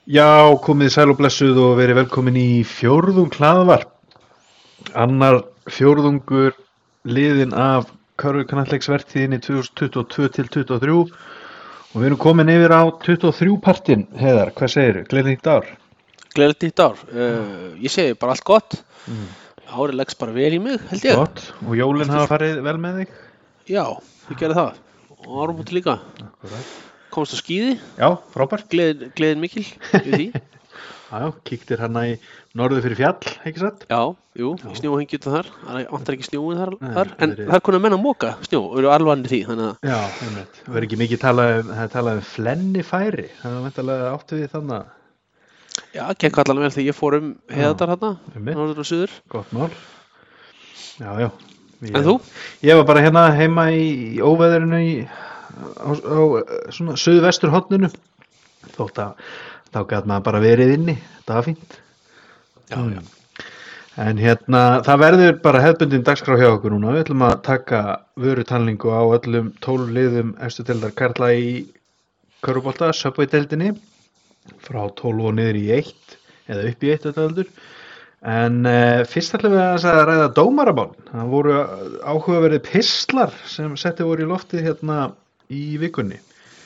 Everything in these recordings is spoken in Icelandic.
Já, komið sæl og blessuð og verið velkomin í fjórðung hlaðvarp. Annar fjórðungur liðinn af körfuknattleiksvertíðinni 2022 til 23 og við erum komin yfir á 23 partinn. Heiðar, hvað segirðu? Gleðilegt nýtt ár. Gleðilegt nýtt ár. Ég segi bara allt gott. Árið leggst bara vel í mig, held ég. Gott. Og jólin hafa farið vel með þig? Já, ég gerði það. Og áramóti líka. Akkurat. Komst á skíði. Já, frábært. Gleðin mikil í því. Já, kíktir hana í norður fyrir fjall, ekki satt? Já, jú, í snjóhengi utan þar. Það vantar ekki snjóin þar. En verið- það er konar menn að moka snjó og eru alvanir því. Þannig að, Já, einmitt. Það verður ekki mikið talað um flennifæri. Það er væntanlega áttu við þannig. já, gekk allan vel þegar ég fór heiðardar þarna, Einmitt. norður og suður. Gott mál. Já, já. En þú? Ég var bara hérna heima í óveðrinu á svona suðvesturhorninu. Þótt að þá gat maður bara verið inni. Það var fínt. Já, já. En hérna, það verður bara hefðbundin dagskrá hjá okkur núna. Við ætlum að taka vörutalningu á öllum 12 liðum efstu deildar karla í körfubolta, Subway-deildinni, frá 12 og niður í 1, eða upp í 1 þetta heldur. En fyrst ætlum við að ræða dómaramál. Það voru áhugaverðir pistlar sem setti voru í loftið hérna í vikunni.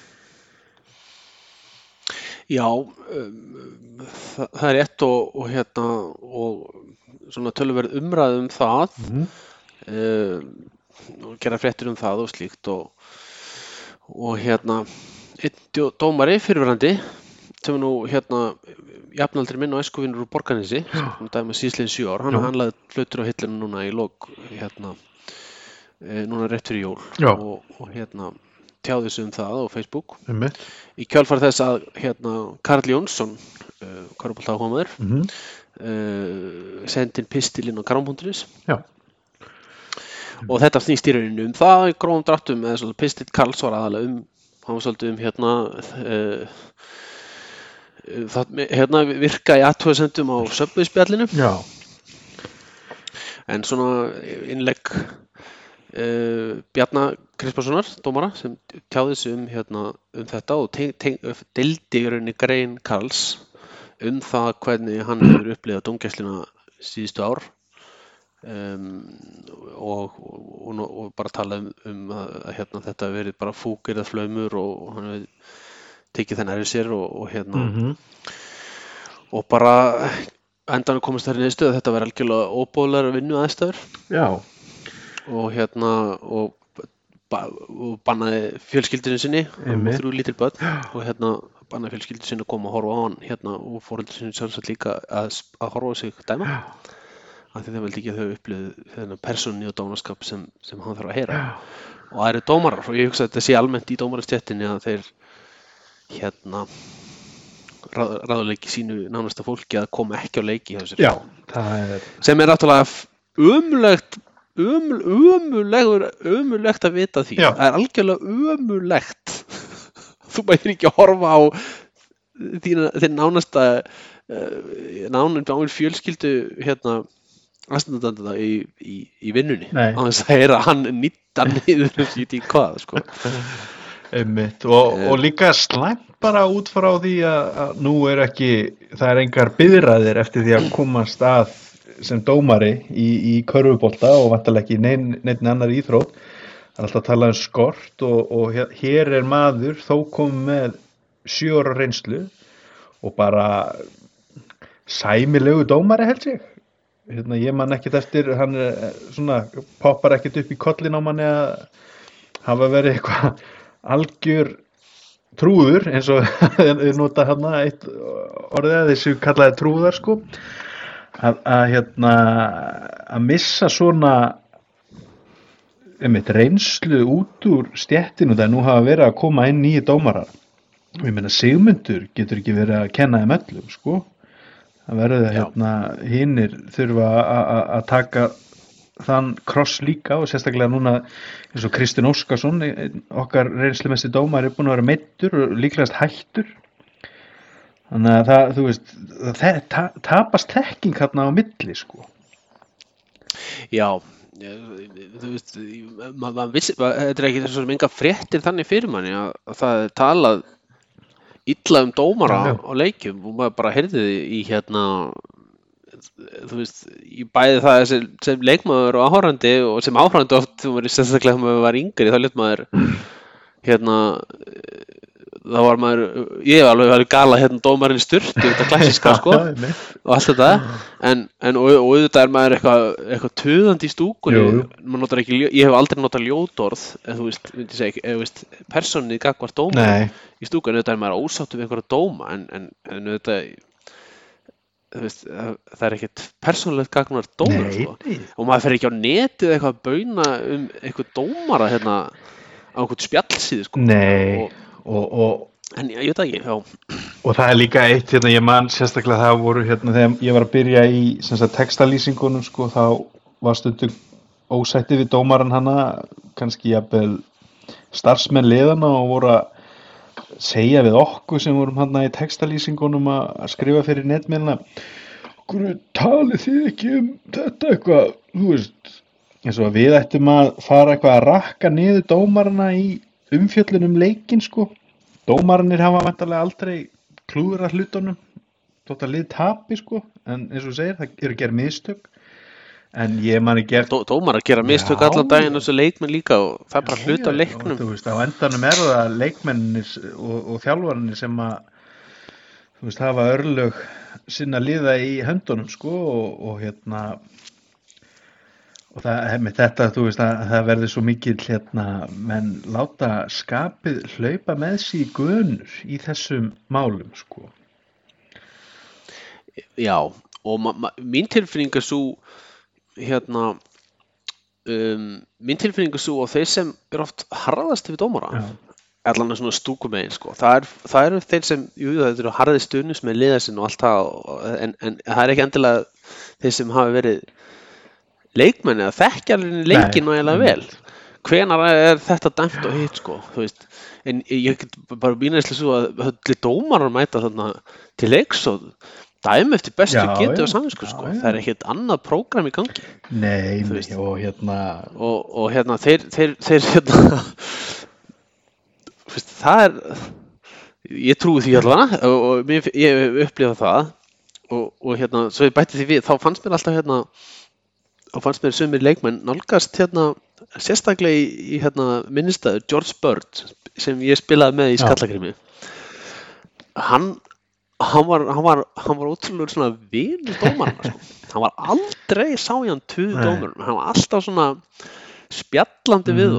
Já, það er rétt og hérna og svona töluverð umræð það og gera fréttir það og slíkt og hérna einn dómari fyrirverandi sem er nú hérna jafnaldri minn og æskuvinur úr Borgarnesi sem dæmi síðsliðin 7 ár, hann laði hlutur á hillinu núna í lok hérna núna rétt fyrir jól og hérna tjáði sig það á Facebook í kjölfar þess að hérna Karl Jónsson körfuboltaáhugamaður sendi inn pistil inn á Gram.is og þetta snýst í rauninni það í grófum dráttum eða svona pistil Karls var aðalega hann var svolítið hérna virka í athugasemdum á Subway-spjallinu en svona innlegg Bjarna Kristbjörnssonar, dómara, sem tjáði sig hérna þetta og deildi í rauninni grein Karls það hvernig hann hefur upplifað dómgæsluna síðustu ár og bara talaði að hérna þetta hefur verið bara fúkir eða flaumur og hann hefur tekið það nærri sér og hérna og bara endanum komist þær í niðurstöðu að þetta verði algjörlega óboðlegar vinnu aðstæður. Já. Og hérna og bannaði fjölskyldunni sinni og 3 lítil börn og hérna bannaði fjölskyldunni sinni að koma að horfa á hann hérna og foreldrar sinni sjálfsagt líka að horfa á sig dæma af því það veldi ekki að þau upplifðu þennan persónu og dónaskap sem hann þarf að heyra og það eru dómarar og ég hugsa að þetta sé almennt í dómarastéttinni að þeir hérna ráðuleiki sínu nánasta fólki að koma ekki á leiki hjá sér. Já, sem er náttúrulega ömurlegt að vita því. Já. Það er algjörlega ömurlegt. Þú mætir ekki að horfa á þinn nánasta nánum fjölskyldu hérna aðstandanda í vinnunni. Á þess að heyra hann nýtta niður í hvað sko. Einmitt. Og líka slæmt bara út frá því að nú það er engar biðraðir eftir því að komast að sem dómari í körfubolta og vantarlega ekki neinni annar íþrótt. Það er alltaf að tala um skort og hér er maður þó komið með 7 ára reynslu og bara sæmilegu dómari held ég. Hérna, ég man ekkert eftir, hann svona poppar ekkert upp í kollin á manni að hafa verið eitthvað algjör trúður eins og við nota hérna eitt orðið að þessu kallaði trúðar sko. Að missa svona reynslu út úr stéttinu þegar nú hafa verið að koma inn nýju dómarar og ég meina Sigmundur getur ekki verið að kenna þeim öllum sko það verður hinnir þurfa að taka þann kross líka og sérstaklega núna eins og Kristinn Óskarsson okkar reynslumesti dómari er búin að vera meiddur og líklegast hættur. Þannig að það, þú veist, það tapast þekking hérna á milli, sko. Já, þú veist, maður vissi, þetta er ekki svo sem enga fréttir þannig fyrir manni að það er talað illa dómara Já, já. á leikjum og maður bara heyrði í þú veist, ég bæði það sem leikmaður og áhorfandi og sem áhorfandi oft, þú verður sérstaklega þegar maður var yngri, þá lét maður hérna þá var maður, ég hef alveg gala dómarinn sturtu, þetta klassíska sko og allt þetta og auðvitað maður eitthvað tuðandi í stúkunni, maður notar ekki, ég hef aldrei notað ljótorð, þú veist, myndi segja, þú veist, persónið gagnvart dómar í stúkunni, auðvitað maður ósáttur við einhverja dóma, en auðvitað þú veist, það ekkert persónulegt gagnvart dómar sko. Og maður fer ekki á netið eitthvað að bauna eitthvað dómara á einhvern spjallsíðu sko. En ég veit ekki, já. Og það líka eitt, ég man sérstaklega það voru þegar ég var að byrja í textalýsingunum sko, þá var stundum ósætti við dómaran hana, kannski jafnvel starfsmenn liðana og voru að segja við okkur sem vorum í textalýsingunum að skrifa fyrir netmiðlana, okkur talið þið ekki þetta eitthvað, þú veist, eins og að við ættum að fara eitthvað að rakka niður dómarana í umfjöllun leikinn sko. Dómararnir hafa væntanlega aldrei klúðrað hlutunum, þótt að lið tapi sko, en eins og segir, það eru gerð mistök. En ég man ekki dómarar gera mistök allan daginn og þessu leikmenn líka og það bara hluta á leiknum. Þú veist, á endanum það leikmennir og þjálfarnir sem að þú veist, hafa örlög sinna liða í höndunum sko og það með þetta, þú veist, að það verður svo mikil menn láta skapið hlaupa með sig í gönur í þessum málum sko. Já, og mín tilfinning svo mín tilfinning svo og þeir sem oft harðast við dómara allan svona stúkumegin sko. Það eru þeir sem, það eru harði stuðnings með liða sinn og allt það en það ekki endilega þeir sem hafa verið leikmenni að þekkja leikinn nægilega vel. Hvenær þetta dæmt og hitt sko, þú veist, en ég get bara býnæslega svo að öllu dómarar mæta þarna til leiks og dæmi eftir bestu getu og samvinsku sko. Það ekkert annað prógram í gangi. Nei, og þeir það ég trúi því allavega og ég upplifa það og svo ég bætti því við, þá fannst mér alltaf fannst mér sumir leikmenn nálgast sérstaklega í minnistæður George Bird sem ég spilaði með í Skallagrimi. Hann var ótrúlega svona vinur dómarana sko. Hann var aldrei sá í hann tuð dómarana, hann var alltaf svona spjallandi við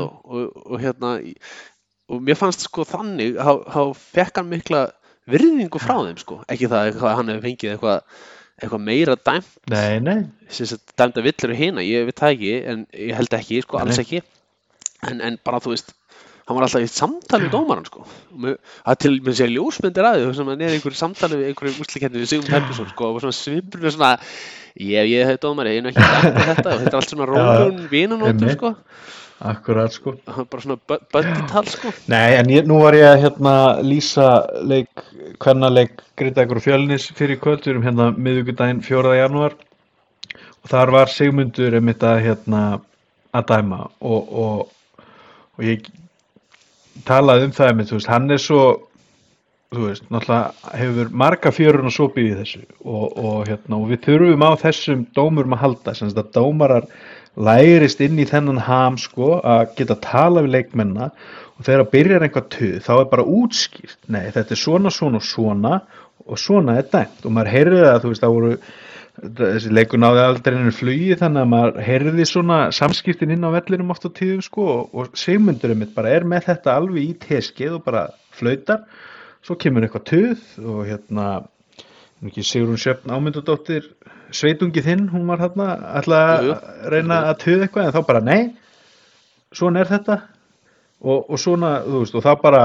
og mér fannst sko þannig þá fekk hann mikla virðingu frá þeim sko, ekki það eitthvað hann hefur fengið eitthvað meira dæmt. Nei. Dæmda villur hina, ég veit það ekki, en ég held ekki sko, alls ekki. En bara þú veist, hann var alltaf í samtali við dómarann sko. Það til með sér ljósmyndir að því sem hann einhverju samtali við einhverju úrslitakeppni við Sigmund Herbertsson sko og svona svipur svona ég hef dómari, ég ekki dæmt þetta og þetta allt svona rólegum vinanótum sko. Akkurat sko. Bara svona buddy-tal sko. Nei, en nú var ég að lýsa kvennaleik Grindavíkur og Fjölnis fyrir kvöld, við erum miðvikudaginn 4. janúar og þar var Sigmundur einmitt að dæma og ég talaði það einmitt, þú veist, hann svo, þú veist, náttúrulega hefur marga fjörun og sopið í þessu og við þurfum á þessum dómurum að halda, sem að dómarar lærist inn í þennan ham sko, að geta tala við leikmennina og þegar byrjar einhvað tuð, þá bara útskýrt, nei, þetta svona og svona dæmt og maður heyrði það, þú veist, það voru þessi leikur náði aldrei einu flugi þannig að maður heyrði svona samskiptin inn á vellinum oft á tíðum sko og Sigmundur mitt bara með þetta alveg í teskeið og bara flautar, svo kemur eitthvað tuð og Sigrún Sjöfn Ámundadóttir sveitungi þinn, hún var ætlaði að reyna að tuða eitthvað en þá bara nei, svona þetta og svona, þú veist, og þá bara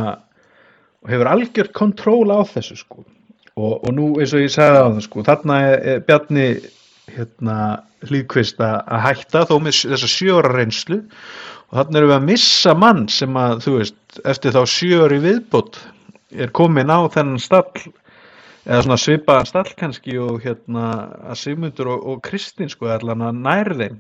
og hefur algjört kontról á þessu sko og nú eins og ég sagði á það sko, þarna Bjarni Hlíðqvist að hætta þó með þessa 7 ára reynslu og þarna erum við að missa mann sem að, þú veist, eftir þá 7 ári viðbót komin á þennan stall eða svona svipaðan stall kannski og að Sigmundur og Kristín sko allan að nær þeim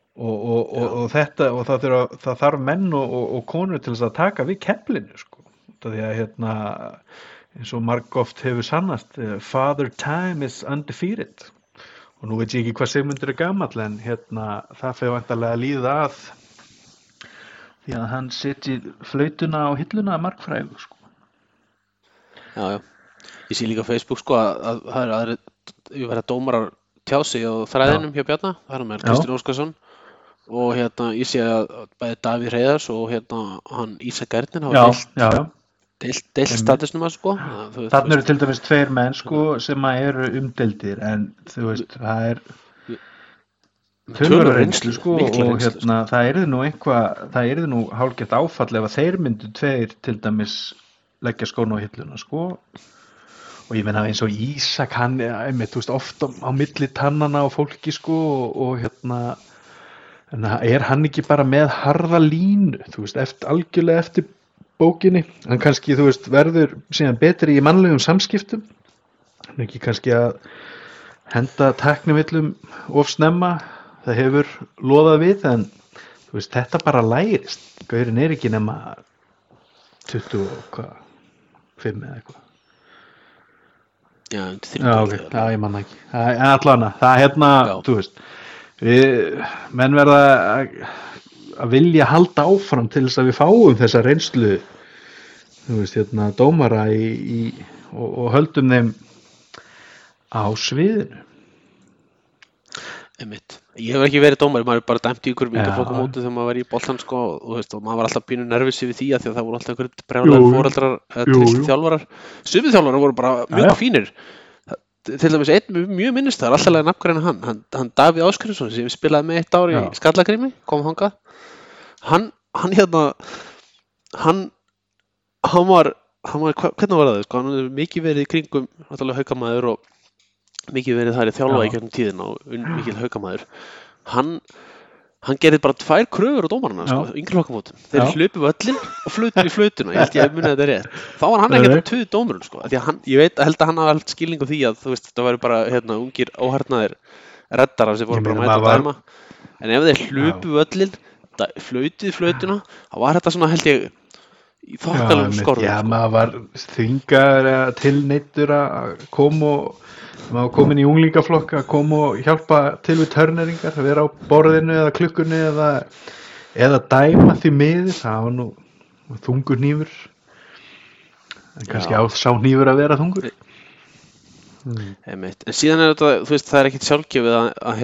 og þetta og það þarf menn og konur til þess að taka við keflinu sko því að eins og margoft hefur sannast, Father Time is undefeated. Og nú veit ég ekki hvað Sigmundur gamall, en það fer væntanlega að líða að því að hann setji flautuna á hilluna margfrægur, sko. Já. Ég sé líka á Facebook sko að það er aðri verða dómarar tjá sig á þræðinum hjá Bjarna, það er með Kristinn Óskarsson og ég sé að bæði Davíð Hreiðars og hann Ísak Ernin hafa deilt statusnum að sko. Þarna eru til dæmis 2 menn sko sem eru umdeildir, en þú veist, það er tölvöru reynslu sko, og það yrði nú hálfgert áfall ef að þeir myndu 2 til dæmis leggja skóna á hilluna sko. Og ég meina eins og Ísak, hann þú veist, ofta á milli tannana á fólki sko, og en er hann ekki bara með harða línu, þú veist, algjörlega eftir bókinni, hann kannski, þú veist, verður síðan betri í mannlegum samskiptum, hann ekki kannski að henda tæknivillum of snemma, það hefur loðað við, en þú veist, þetta bara lærist, gaurinn er ekki nema 25 eða eitthvað. Já, okay. Já, ég manna ekki. En allan það þú veist, menn verða að vilja halda áfram til þess að við fáum þessa reynslu, þú veist, dómara og höldum þeim á sviðinu. Einmitt. Ég hef ekki verið dómari, maður er bara dæmt í ykkur ungaflokkamóti þegar maður var í boltan sko, og maður var alltaf pínu nervus yfir því að það voru alltaf einhverjir brjálæðir foreldrar eða trilltir þjálfarar. Sumir þjálfarar voru bara mjög fínir. Til dæmis einn mjög minnistar, alltaf nafngreina hann Davíð Ásgrímsson sem spilaði með 1 ár í Skallagrimi, kom þangað. Hann var, hvernig var það sko, hann hefði mikið verið í kringum náttúrulega Haukamaður og mikið verið þar í þjálfa í gegnum tíðina og mikil Haukamaður. Hann gerði bara 2 kröfur á dómarana sko, yngri flokkamótum. Þeir hlupu völlin og flutur í flautuna, ég held ég muni þetta rétt. Þá var hann ekkert tuð dómurinn sko, því að ég held að hann hafa allt skilning á því að þú veist, það væri bara ungir óharnaðir reddarar sem voru bara að mæta að dæma. En ef þeir hlupu völlin, flautuð í flautuna, þá var þetta svona held ég í þokkalum skorðum. Já, maður var þvingaður eða tilneyddur að koma og maður var komin í unglingaflokk að koma og hjálpa til við törneringar, að vera á borðinu eða klukkunni eða dæma því miður, það var nú þungur hnífur, en kannski sá hnífur að vera þungur. En síðan er þetta, þú veist, það er ekkert sjálfgefið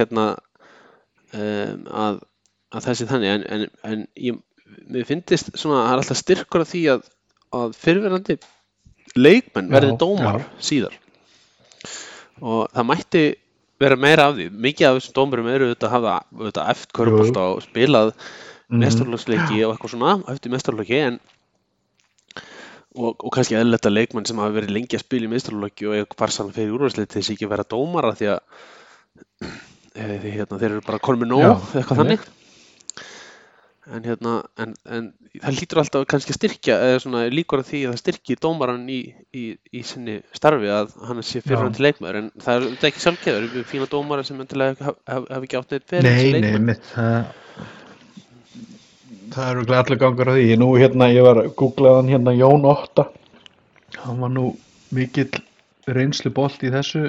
að þessi þannig, en mér finnst svona, það er alltaf styrkur af því að fyrrverandi leikmenn verði dómar síðar. Og það mætti vera meira af því. Mikið af þessum dómurum eru að hafa eftir körfubolta og spilað meistaraflokksleiki og eitthvað svona eftir meistaraflokki, og kannski eðlilegt að leikmenn sem hafa verið lengi að spila í meistaraflokki og eitthvað farsalega fyrir úrvalsleik til þess ekki vera dómara því að þeir eru bara konum með nóg eitthvað þannig. En það hlýtur alltaf kannski að styrkja eða svona líkur að því að það styrkir dómaran í sinni starfi að hann sé fyrrverandi leikmaður, en það er ekki sjálfgefur fína dómara sem endilega hafi ekki átt neitt fyrir þessi leikmaður. Það eru allir gangur á því. Nú ég var að googla hann Jón Otta, hann var nú mikill reynslubolt í þessu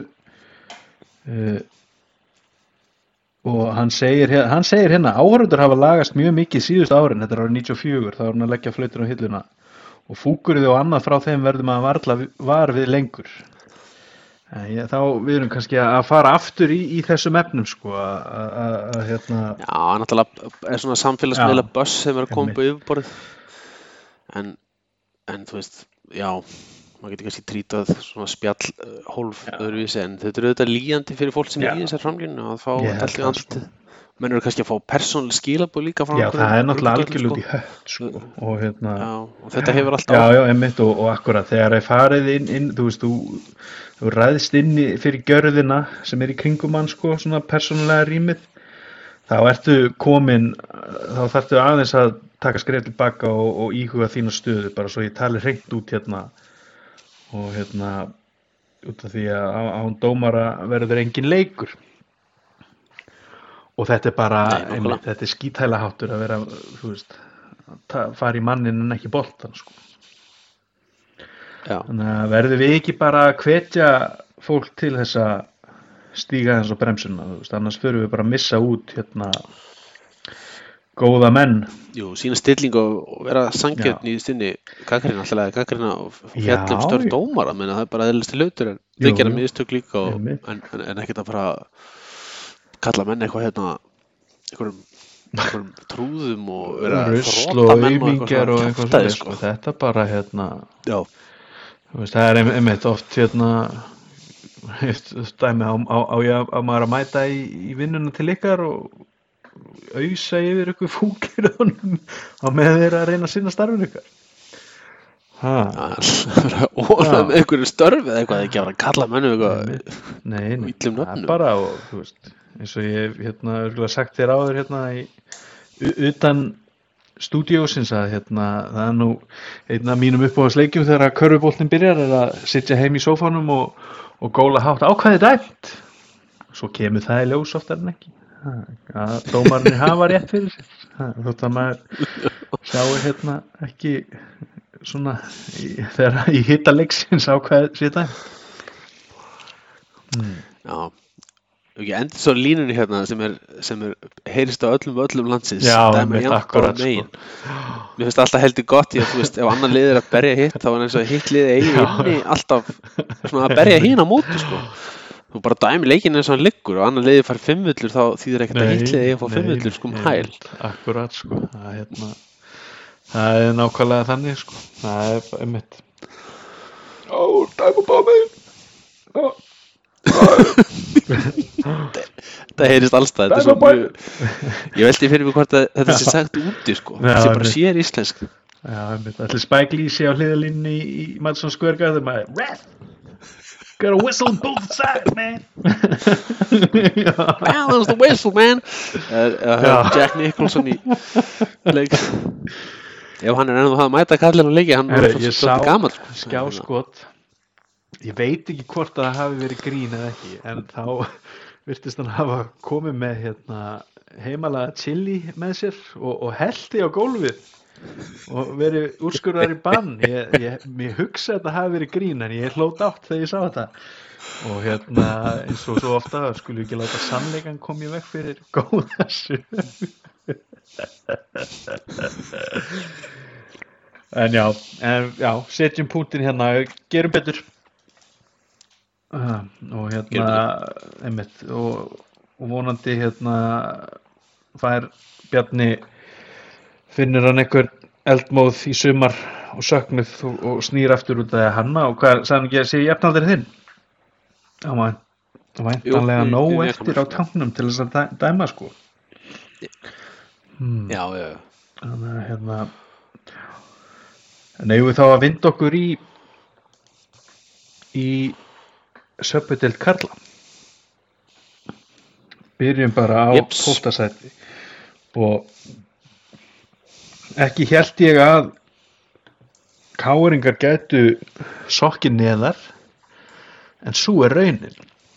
og hann segir áhorfendur hafa lagast mjög mikið síðust árin, þetta er árið 94, þá er hann að leggja flautur á hilluna og fúkurði og annað frá þeim verður maður varla var við lengur. Þá við erum kannski að fara aftur í þessum efnum sko, Já, náttúrulega er svona samfélagsmiðla böss sem er að koma upp á yfirborðið, en þú veist, já, maður getur kannski trítað svona spjallhólf öðruvísi, en þetta er auðvitað líjandi fyrir fólk sem er í þessar framlínu að fá alltaf andlitið. Menn eru kannski að fá persónuleg skilaboð líka frá það er náttúrulega algjörlega út í hött sko, og þetta hefur alltaf Já, einmitt, og akkurat þegar það farið inn, þú veist, þú ræðst inn fyrir gjörðina sem er í kringum hann sko, svona persónulega rýmið, þá ertu komin, þá þarftu aðeins að taka skref tilbaka og íhuga þína stöðu, bara svo ég tali hreint út og út af því að án dómara verður engin leikur. Og þetta er bara, þetta er skíthæla háttur að vera, þú veist, fara í mannin en ekki boltan, sko. Já, Þannig að verðum við ekki bara að hvetja fólk til þess að stíga þess á bremsuna, þú veist, annars förum við bara að missa út góða menn. jú, sína stillingu og vera Já, sanngjörn í sinni gagnrýna alltaf að gagnrýna og já, fjalla störf dómara, menna það bara eðlisti hlutur en jú, þeir gera jú, mistök líka einmitt. en ekkert að fara að kalla menn eitthvað einhverjum trúðum og vera að Rusl þrota og menn og aumingjar og eitthvað kjaftaði svoleiðis, sko. Þetta bara, Já, þú veist, það er einmitt oft dæmi á maður að mæta í vinnuna til ykkar og ausa yfir ykkur fúkir á með þeir að reyna að sinna starfinu ykkar. ónað með einhverju störf eða eitthvað, ekki að vera að kalla mennu eitthvað Nei, illum það er nöfnum. bara og, þú veist, eins og ég hef örugglega sagt þér áður utan stúdíósins að það er nú einn af mínum uppáhaldsleikjum þegar körfuboltinn byrjar er að sitja heim í sófanum og góla hátt ákvæði dæmt. Svo kemur það í ljós oftar en ekki. Að dómarnir hafa rétt fyrir sér. Þótt að maður sjái ekki svona þegar í hita leiksins ákvæði sér dæmt. Já, ekki endur svo línunni sem er heyrist á öllum landsins. Já, dæmi einmitt, jafnt akkurat, bara megin. Mér finnst alltaf heldur gott í að þú veist, ef annar liðið er að berja hitt þá er eins og hitt liðið eigi inni alltaf svona að berja hinn á móti sko. Þú bara dæmi leikinn eins og hann liggur og annar liðið fær 5 villur þá þýðir ekkert að hitt liðið eigi að fá 5 villur sko hæl. Akkurat sko, það er nákvæmlega þannig sko, það er einmitt. Dæma bara megin. Það heyrist allstað, þetta er svo mjög ég veldi fyrir mig hvort að þetta sé sagt úti sko, þetta sé bara sér íslensk. Já, einmitt, allir Spike Lee sé á hliðalínni í Madison Square Garden maður, ref, gotta whistle both sides, man. Balance the whistle, man. Jack Nicholson í leik. Ef hann er ennþá að mæta kallinn og leiki, hann er svo gamall. Skjáskot. Ég veit ekki hvort að það hafi verið grín eða ekki, en þá virtist hann hafa komið með heimalaga chili með sér og hellti á gólfið og verið úrskurðar í bann. Mér hugsa að þetta hafi verið grín, en ég hló dátt þegar ég sá þetta. Og eins og svo ofta skulum við ekki láta sannleikann koma í veg fyrir góða sögu. En já, setjum punktinn gerum betur. Og einmitt og vonandi fær Bjarni finnur hann einhver eldmóð í sumar og söknuð og snýr aftur út af Hanna og hvað sagði hann ekki að sé jafnaldir þinn? Það var væntanlega nóg eftir á tanknum til þess að dæma sko. Já. Þannig að en eigum við þá að vinda okkur í Söpudeild karla. Byrjum bara á 12. sæti og ekki hélt ég að KR-ingar gætu sokkið neðar en svo er raunin.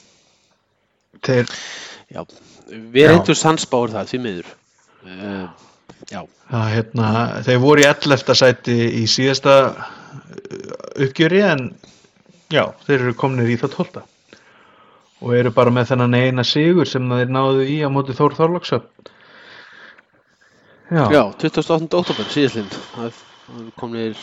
Já, við reyndum sannspáur það því miður. Já. Þeir voru í 11. sæti í síðasta uppgjöri en já, þeir eru komnir í það 12. Og eru bara með þennan eina sigur sem þeir náðu í á móti Þór Þorlákshöfn. Já, 28. október síðastliðinn. Það komnir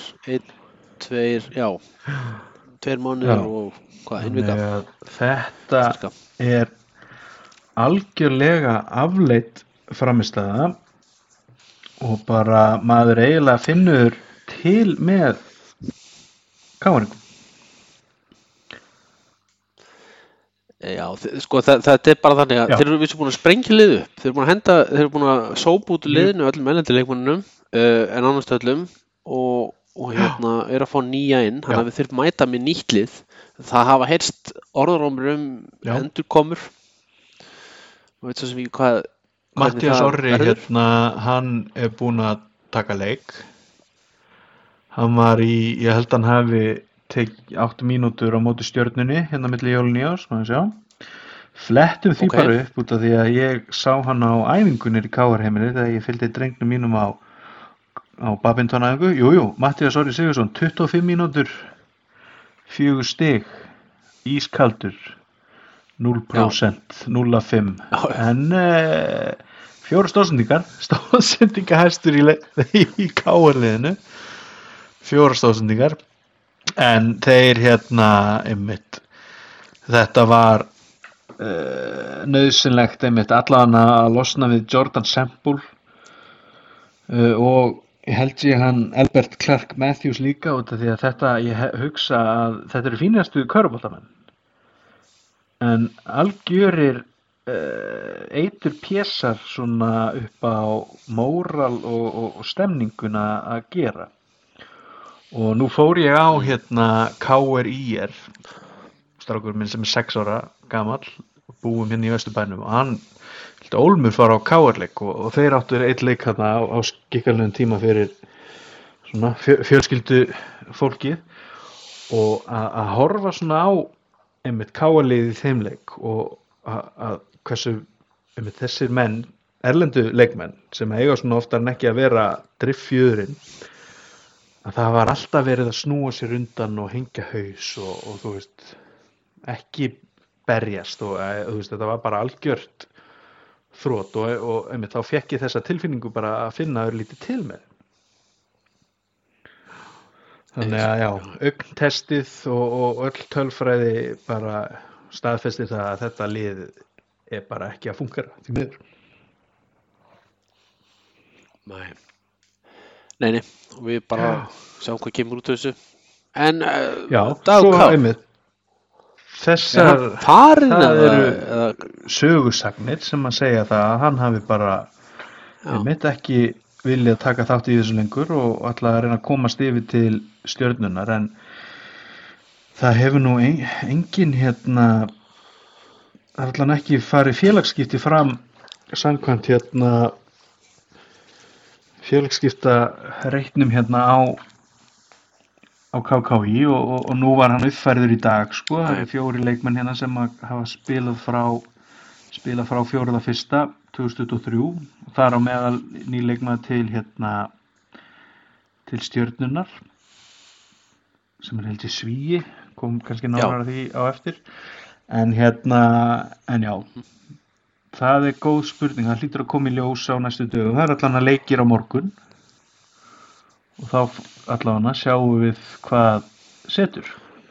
2 mánuðir og hvað, 1 vika. Þetta er algjörlega afleitt frammistaða og bara maður eiginlega finnur til með KR-ingum. Já, sko þetta er bara þannig að þeir eru vissu búin að sprengja liðu upp, þeir eru búin að sópa út liðinu öllum ennandi leikmönnum en annars öllum og eru að fá nýja inn, þannig að við þurfum mæta með nýtt lið. Það hafa heyrst orðarómur endurkomur og veit svo sem ekki hvað Matthías Orri hann er búin að taka leik. Hann var ég held hann hafi 8 mínútur á móti Stjörnunni milli jól og nýárs, maður sjá. Flettum því bara upp út af því að ég sá hann á æfingunni í KR-heimili þegar ég fylgdi drengnum mínum á badmintonæfingu. Jú, Matthías Orri Sigurðsson 25 mínútur 4 stig, ískaldur, 0%, 0,5 en 4 stóðsendingar hæstur í KR-liðinu, 4 stóðsendingar en þeir einmitt, þetta var nauðsynlegt einmitt allan að losna við Jordan Semple og ég held ég hann Albert Clark Matthews líka út af því að þetta, ég hugsa að þetta eru fínastu körfuboltamenn en algjörir eitur pésar svona upp á móral og stemninguna að gera og nú fór ég á KR-IR strákur minn sem 6 ára gamall búum hérna í Vesturbænum og hann Ólmur fara á KR-leik og þeir áttu einn leik þarna á skikkanlegum tíma fyrir svona fjölskyldu fólkið og að horfa svona á einmitt KR-liðið í þeim leik og að hversu einmitt þessir menn, erlendu leikmenn sem eiga svona oftar en ekki að vera driffjöðurinn að það var alltaf verið að snúa sér undan og hengja haus og þú veist ekki berjast og þú veist þetta var bara algjört þrot og einmitt þá fékk ég þessa tilfinningu bara að finna örlítið til með þannig að já, augntestið og öll tölfræði bara staðfesti það að þetta lið er bara ekki að fungera því miður. Nei, við bara sjáum hvað kemur út af þessu en já, Dagur svo K. einmitt þessar farin það eða eru sögusagnir sem að segja það að hann hafi bara einmitt ekki viljað taka þátt í þessu lengur og ætlaði að reyna að komast yfir til Stjörnunnar en það hefur nú engin það er allan ekki farið félagsskipti fram samkvæmt félagsskipta reitnum á KKÍ og nú var hann uppfærður í dag sko, það eru 4 leikmenn sem hafa spilað frá 4.1.2023 og þar á meðal ný leikmaður til Stjörnunnar sem held ég Svíi kom kannski nánar því á eftir en en já það er góð spurning, það hlýtur að koma í ljós á næstu dögum, það er allan að leikir á morgun og þá allavega sjáum við hvað setur.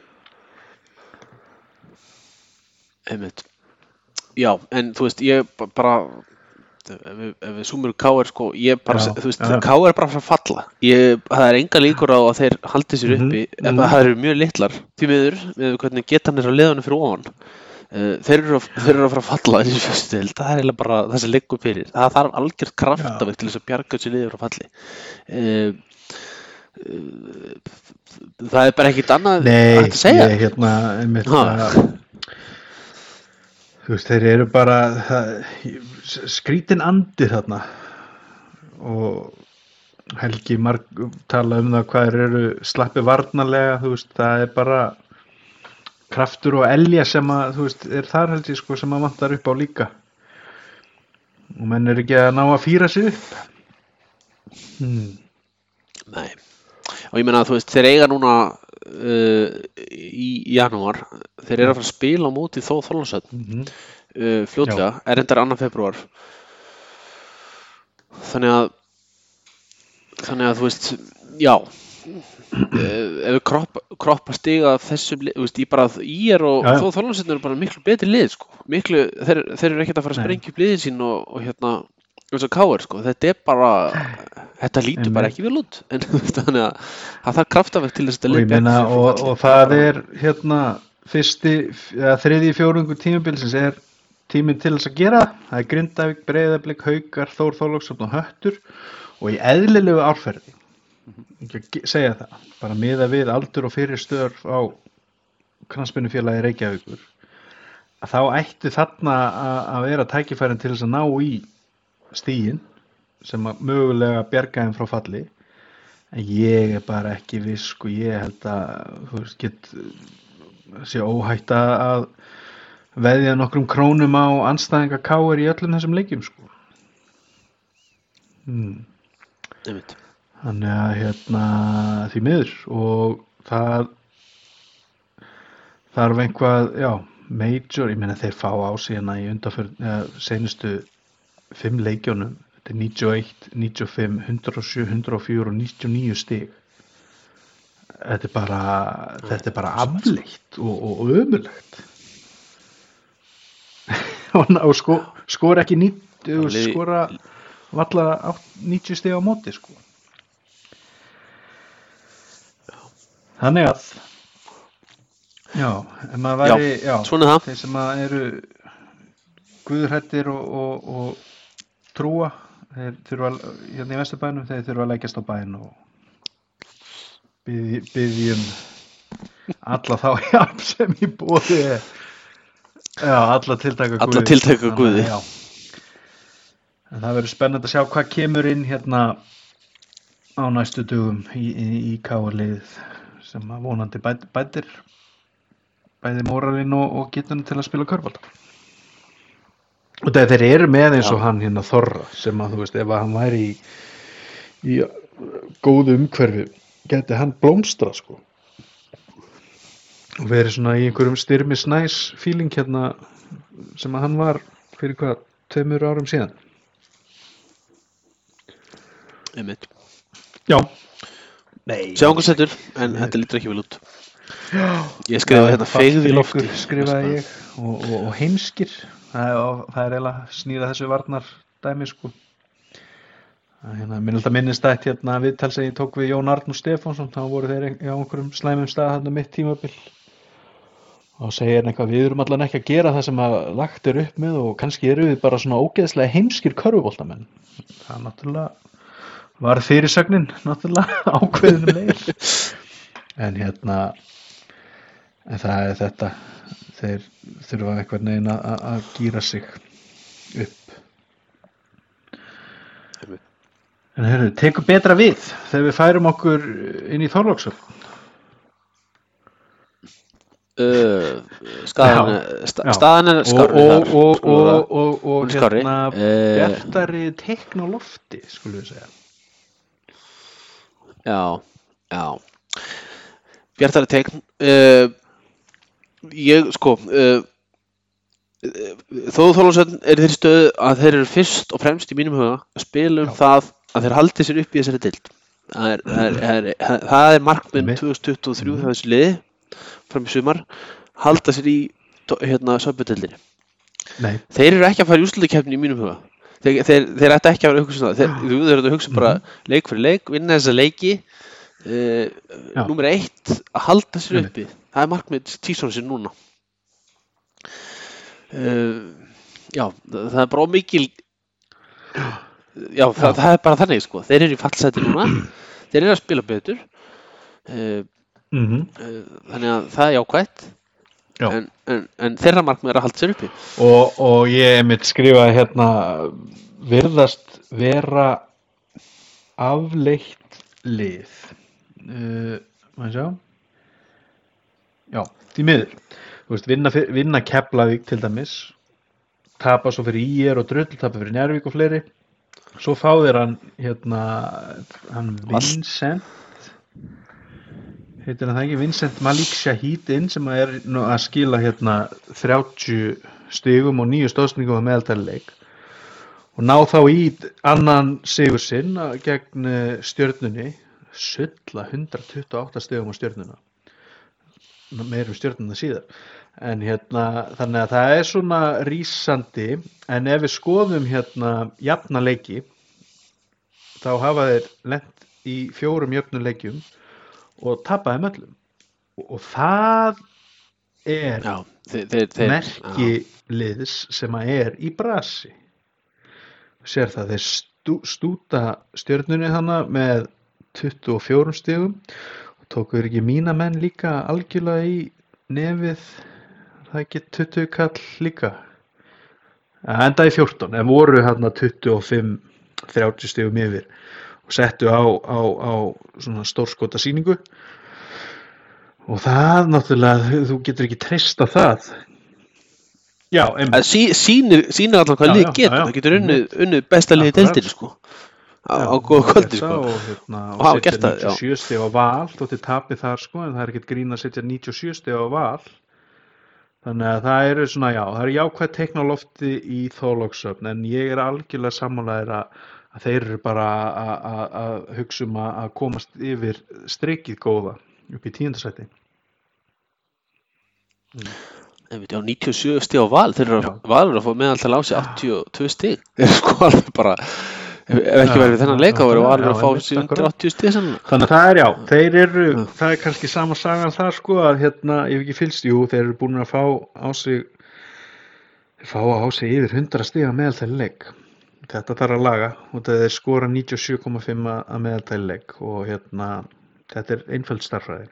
Einmitt. Já, en þú veist, ég bara ef við súmum KR sko, ég bara, þú veist, KR er bara að falla. Það er enga líkur á að þeir haldi sér uppi, ef það eru mjög litlar, því miður, með hvernig getan er á liðunum fyrir ofan. Þeir eru að fara að falla þessi fyrstu deild, það er eiginlega bara það sem liggur fyrir. Það þarf algjört kraftaverk til þess að bjarga þessi liði frá falli. Það er bara ekkert annað að segja. Nei, einmitt þú veist, þeir eru bara skrítin andi þarna og Helgi tala það hvað þeir eru slappi varnarlega, þú veist, það er bara kraftur og elja sem að, þú veist, er þar held ég sko sem að vantar upp á líka og menn er ekki að ná að fýra sig upp. Nei, og ég meina að þú veist, þeir eiga núna í janúar, þeir eru að fara að spila á móti Þór Þorlákshöfn fljótlega, er reyndar 2. febrúar þannig að þú veist, já ef við kroppa stiga þessu, þú veist, ég bara IR og Þór Þorlákshöfn eru bara miklu betri lið sko, þeir eru ekkert að fara að sprengja upp liðin sín og eins og KR sko, þetta lítur bara ekki vel út en þannig að það þarf kraftaverk til þess að lið og það er þriðji fjórðungur tímabilsins er tíminn til þess að gera það er Grindavík, Breiðablik, Haukar, Þór Þorlákshöfn og Höttur og í eðlilegu árferði ekki segja það, bara miða við aldur og fyrir störf á knattspyrnufélagi Reykjavíkur að þá ætti þarna að vera tækifærin til þess að ná í stigin sem að mögulega bjarga þeim frá falli en ég er bara ekki viss sko, ég held að þú veist, sé óhætt að veðja nokkrum krónum á andstæðinga KR í öllum þessum leikjum sko. Þannig að því miður og það þarf einhvað, já, major, ég meina þeir fá á síðana í seinustu 5 leikjónum, þetta er 91, 95, 107, 104 og 99 stig. Þetta er bara afleitt og ömurlegt. og skora ekki skora valla 90 stig á móti, sko. Þannig að já, ef maður væri, svona það. þeir sem að eru guðhræddir og trúa, þeir þurfa, hérna í Vesturbænum, þeir þurfa að leggjast á bæinn og biðjum alla þá hjálp sem í boði er. Já, alla tiltaka guði. Alla tiltaka guði. Já. En það verður spennandi að sjá hvað kemur inn hérna á næstu dögum í KR-liðið sem að vonandi bætir bæði móralinn og getunum til að spila körfubolta. Og þeir eru með eins og hann hérna Þorra sem að, þú veist, ef að hann væri í góðu umhverfi geti hann blómstra, sko. Og verið svona í einhverjum Styrmi Snæs feeling hérna sem að hann var fyrir 2 árum síðan. Einmitt. Já. Nei. Sjáum hvað setur, en þetta lítur ekki vel út. Ég skrifaði hérna feigð í lofti. Skrifaði ég og heimskir. Það er eiginlega snýra þessu varnar dæmi, sko. Mér minnist að hérna viðtal sem ég tók við Jón Arnór Stefánsson, þá voru þeir á einhverjum slæmum stað þarna mitt tímabil og segir eitthvað, við erum allan ekki að gera það sem að lagt er upp með og kannski eru við bara svona ógeðslega heimskir körfuboltamenn. Það náttúrulega var fyrirsögnin náttúrulega ákveðinu leið. En en það er þetta, þeir þurfa einhvern veginn að gíra sig upp. En heyrðu, tekur betra við þegar við færum okkur inn í Þorlákshöfn. Staðan er skárri þar. Og hérna bjartari teikn á lofti, skulum við segja. Já. Bjartari teikn. Þorlákshöfn er þeirri stöðu að þeir eru fyrst og fremst í mínum huga að spila það að þeir haldi sér upp í þessari deild. Það er markmið 2023 hjá þessu liði fram í sumar, halda sér í söpbudeildinni. Þeir eru ekki að fara í úrslitakeppni í mínum huga. Þeir ættu ekki að vera að hugsa það. Þeir eru að hugsa bara leik fyrir leik, vinna þessa leiki. Númer 1 að halda sér uppi. Það er markmið tísónu sér núna. Það er bara mikil. Það er bara þannig, sko. Þeir eru í fallsæti núna. Þeir eru að spila betur. Þannig að það er jákvætt. En þeirra markmið er að halda sér uppi. Og ég einmitt skrifaði hérna virðast vera afleitt lið. Maður sjá. Já, því miður. Þú veist, vinna Keflavík til dæmis. Tapa svo fyrir IR og Drull, tapa fyrir Njarðvík og fleiri. Svo fá þeir hann Vincent, heitir hann það ekki, Vincent Malik Shahid inn sem er að skila 30 stigum og 9 stóðsningum að meðaltali leik og ná þá í annan sigur sinn gegn Stjörnunni, sulla 128 stigum á Stjörnuna, meira Stjörnuna síðar. En þannig að það er svona rísandi, en ef við skoðum jafna leiki, þá hafa þeir lent í 4 jöfnum leikjum og tapaði öllum. Og það er merki liðs sem að er í brasi. Sér það, þeir stúta Stjörnunni hana með 24 stigum og tókuður ekki mína menn líka algjörlega í nefið. Það ekki 20 kall líka. Endaði 14, en voru 25-30 stigum yfir og settu á svona stórskota sýningu. Og það náttúrulega, þú getur ekki treyst á það. Já, sýnir allan hvað lið getur. Það getur unnið besta liðið deildinni, sko. Á góða kvöldi, sko. Og hafa gert það, 97 stig á Val, þótti tapið þar, sko, en það er ekkert grín að setja 97 stig á Val. Þannig að það eru svona, já, það eru jákvæð teikn á lofti í Þorlákshöfn, en ég er algjörlega sammálaðir að þeir eru bara að hugsa að komast yfir strikið góða upp í 10. sæti. Einmitt, já, 97 stig á Val, þeir eru Valur að fá meðaltal á sig 82 stig. Þeir eru sko alveg bara, ef ekki verið við þennan leik, þá verður Valur að fá sig undir 80 stig sannlega. Þannig að það er, já, þeir eru, það er kannski sama sagan þar sko, að ég hef ekki fylgst, jú, þeir eru búin að fá á sig yfir 100 stig að meðaltali leik. Þetta þarf að laga og þeir skora 97,5 að meðaltali leik og þetta er einföld stærðfræði.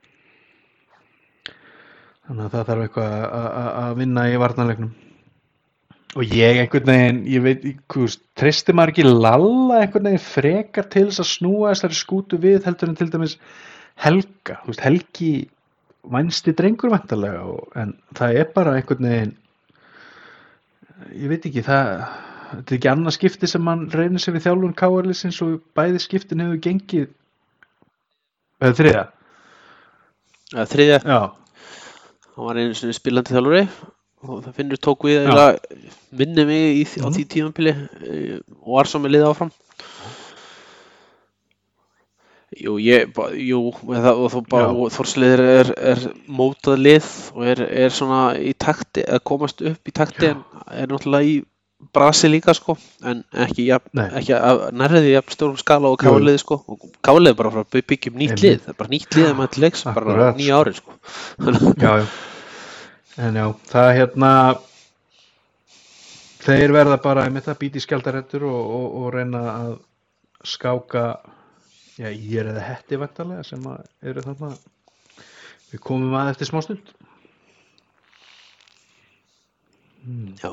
Þannig að það þarf eitthvað að vinna í varnarleiknum. Og ég einhvern veginn, ég veit, treysti maður ekki Lalla einhvern veginn frekar til þess að snúa þessari skútu við heldur en til dæmis Helga. Helgi vænsti drengur væntanlega, en það er bara einhvern veginn, ég veit ekki, þetta er ekki annað skipti sem hann reynir sér við þjálfun KR-liðsins og bæði skiptin hefur gengið, eða þriðja? Þriðja. Já. Hann var einu sinni spilandi þjálfari og það Finnur tók við eiginlega minni mig á því tímabili og var svo með liða áfram. Þórsliðir er mótað lið og er svona í takti, að komast upp í takti, en er náttúrulega í brasi líka sko, en ekki nærriði jafn stórum skala og KR-liði sko, og KR-liði bara frá að byggja nýtt lið, það er bara nýtt lið með leiks, bara 9 ári sko. Já. En já, það þeir verða bara einmitt að bíta í skjaldarættur og reyna að skáka, já, ég eða Hetti væntanlega sem eru þarna, við komum að eftir smá stund. Já.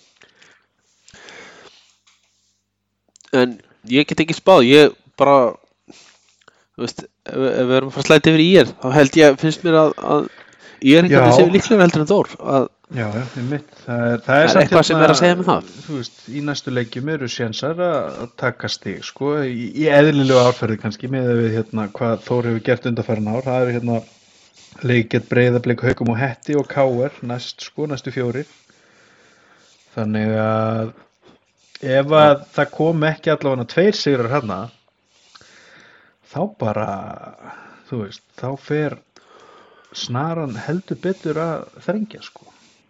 En ég get ekki spáð, ég bara, þú veist, ef við erum að fara að slæta yfir ÍR, þá held ég, finnst mér að ég er einhvern veginn sem líklega heldur en Þór. Já, einmitt. Það er eitthvað sem er að segja með það. Þú veist, í næstu leikjum eru sénsar að taka stig, sko, í eðlilegu árferði kannski, með við hvað Þór hefur gert undanfarin ár. Það eru leikið Breiðablik, Haukum og Hetti og KR næstu 4. Þannig að ef að það kom ekki allavega 2 sigrar hérna, þá bara, þú veist, þá fer snaran heldur betur að þrengja sko.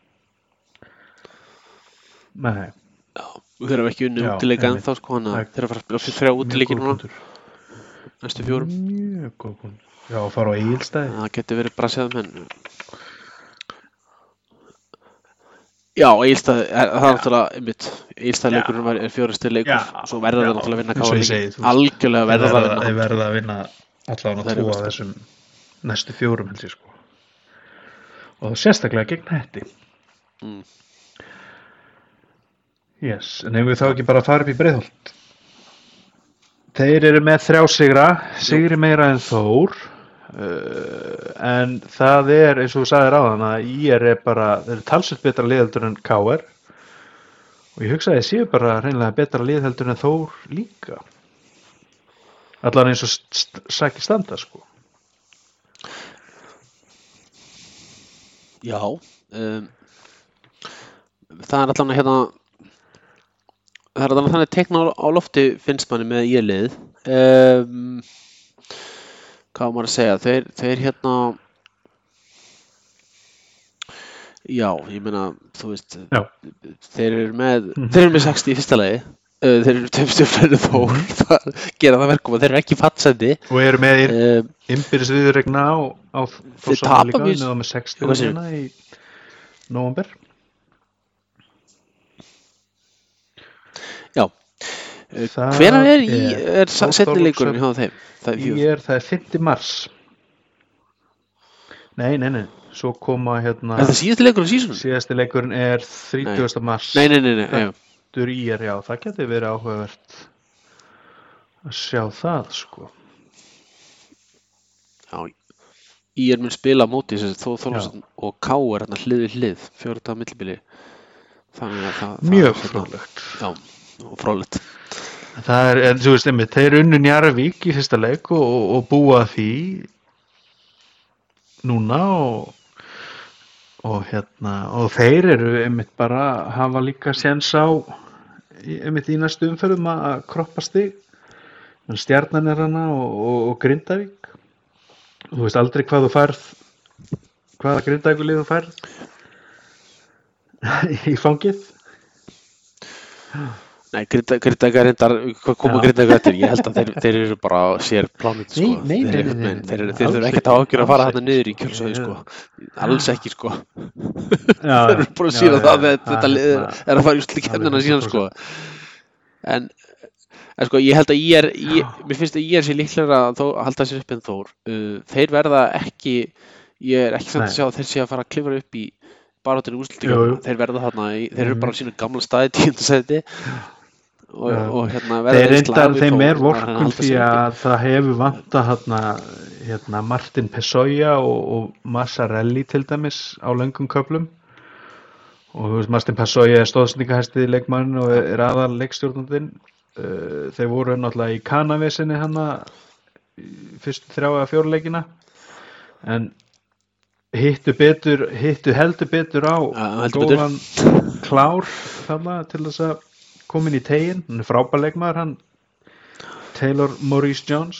Nei. Já, við erum ekki unni útileika ennþá sko, þannig að þeir að fara að spila fyrir 3 útileiki núna næstu 4. Mjög góð punktur. Já, að fara á Egilsstaði. Það getur verið brasiðað, menn já, Egilsstaði, það er náttúrulega einmitt, Egilsstaðleikurinn er 4. stig leikur, svo verða það náttúrulega að vinna KR, algjörlega verða það að vinna. Þeir verða að vinna allavega 2 af þessum næstu 4 held ég sko. Og sérstaklega gegn Hetti. Yes, en ef við þá ekki bara fara upp í Breiðholt. Þeir eru með 3 sigri meira en Þór, en það er, eins og þú sagðir áðan, að ÍR þeir eru talsvert betra liðheldur en KR, og ég hugsaði að séu bara hreinlega betra liðheldur en Þór líka. Allan eins og sækir standa sko. Já, það er allan það er allan þannig teikn á lofti finnst manni með ÍR-liðið. Hvað var maður að segja, þeir já, ég meina, þú veist, þeir eru með 60 í fyrsta lagi, þeir eru 2 stöflur Þór, það gera það verkum að þeir eru ekki fattsendi. Og eru með innbyrðis viðuregna á Þórsson líka, með 60 í nóvember. Já, hvenær er seinni leikurinn hjá þeim? Það er 5. mars. Nei, svo koma Er það síðasti leikurinn síðan? Síðasti leikurinn er 30. mars. Nei. ÍR, já, það geti verið áhugavert að sjá það, sko. Já, ÍR mun spila á móti Þórsson og KR hlið við hlið, 4 daga millibili. Þannig að það mjög fróðlegt. Já, og fróðlegt. Það er, þú veist, einmitt, þeir unnu Njarðvík í fyrsta leik og búa því núna og og og þeir eru einmitt bara hafa líka séns á einmitt í næstu umferðum að kroppa stig. Stjarnan er hana og Grindavík. Þú veist aldrei hvað þú færð, hvaða Grindavíkurlið þú færð í fangið. Nei, Grindavík er reyndar, hvað koma Grindavík eftir? Ég held að þeir eru bara sér plánut, sko. Nei. Þeir þurfa ekkert að ágjöra að fara þarna niður í Kjölsöðu, sko. Alls ekki, sko. Þeir eru bara að sína það að þetta lið er að fara í úrslitakeppnina síðan, sko. En sko, ég held að mér finnst að sé líklega að halda sér upp en Þór. Þeir verða ekki, ég er ekki samt að sjá að þeir sé að fara að klifra upp í baráttunni úrslitakeppnina. Þeir verða þarna, þeir eru bara á sínu gamla staði 10. sæti. Og þeir reyndar þeim vorkunn því að það hefur vantað Martin Pessoa og Massarelli til dæmis á löngum köflum og Martin Pessoa er stóðsendingahestið leikmann og er aðal leikstjórnandinn. Þeir voru náttúrulega í Kanavesinni fyrstu 3 eða 4 leikina en hittu heldur betur á góðan klár þarna til þess að komin í teginn, hann er frábær leikmaður Taylor Maurice Jones.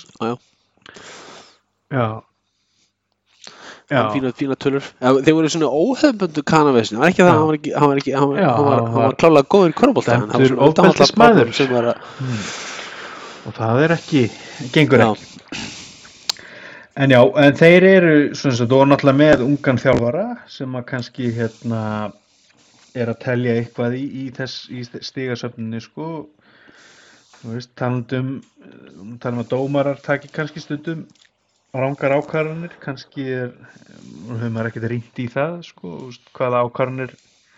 Já. Fína tölur. Þeir voru svona óhefðbundu Kanavesinu. Það var ekki það, hann var klálega góður í körfubolta. Dæmdur ofbeldismaður. Og það er gengur ekki. En þeir eru svona svo, og náttúrulega með ungan þjálfara sem að kannski er að telja eitthvað í stigasöfninni, sko. Þú veist, talum að dómarar taki kannski stundum rangar ákvarðanir, kannski hefur maður ekkert rýnt í það, sko, hvaða ákvarðanir.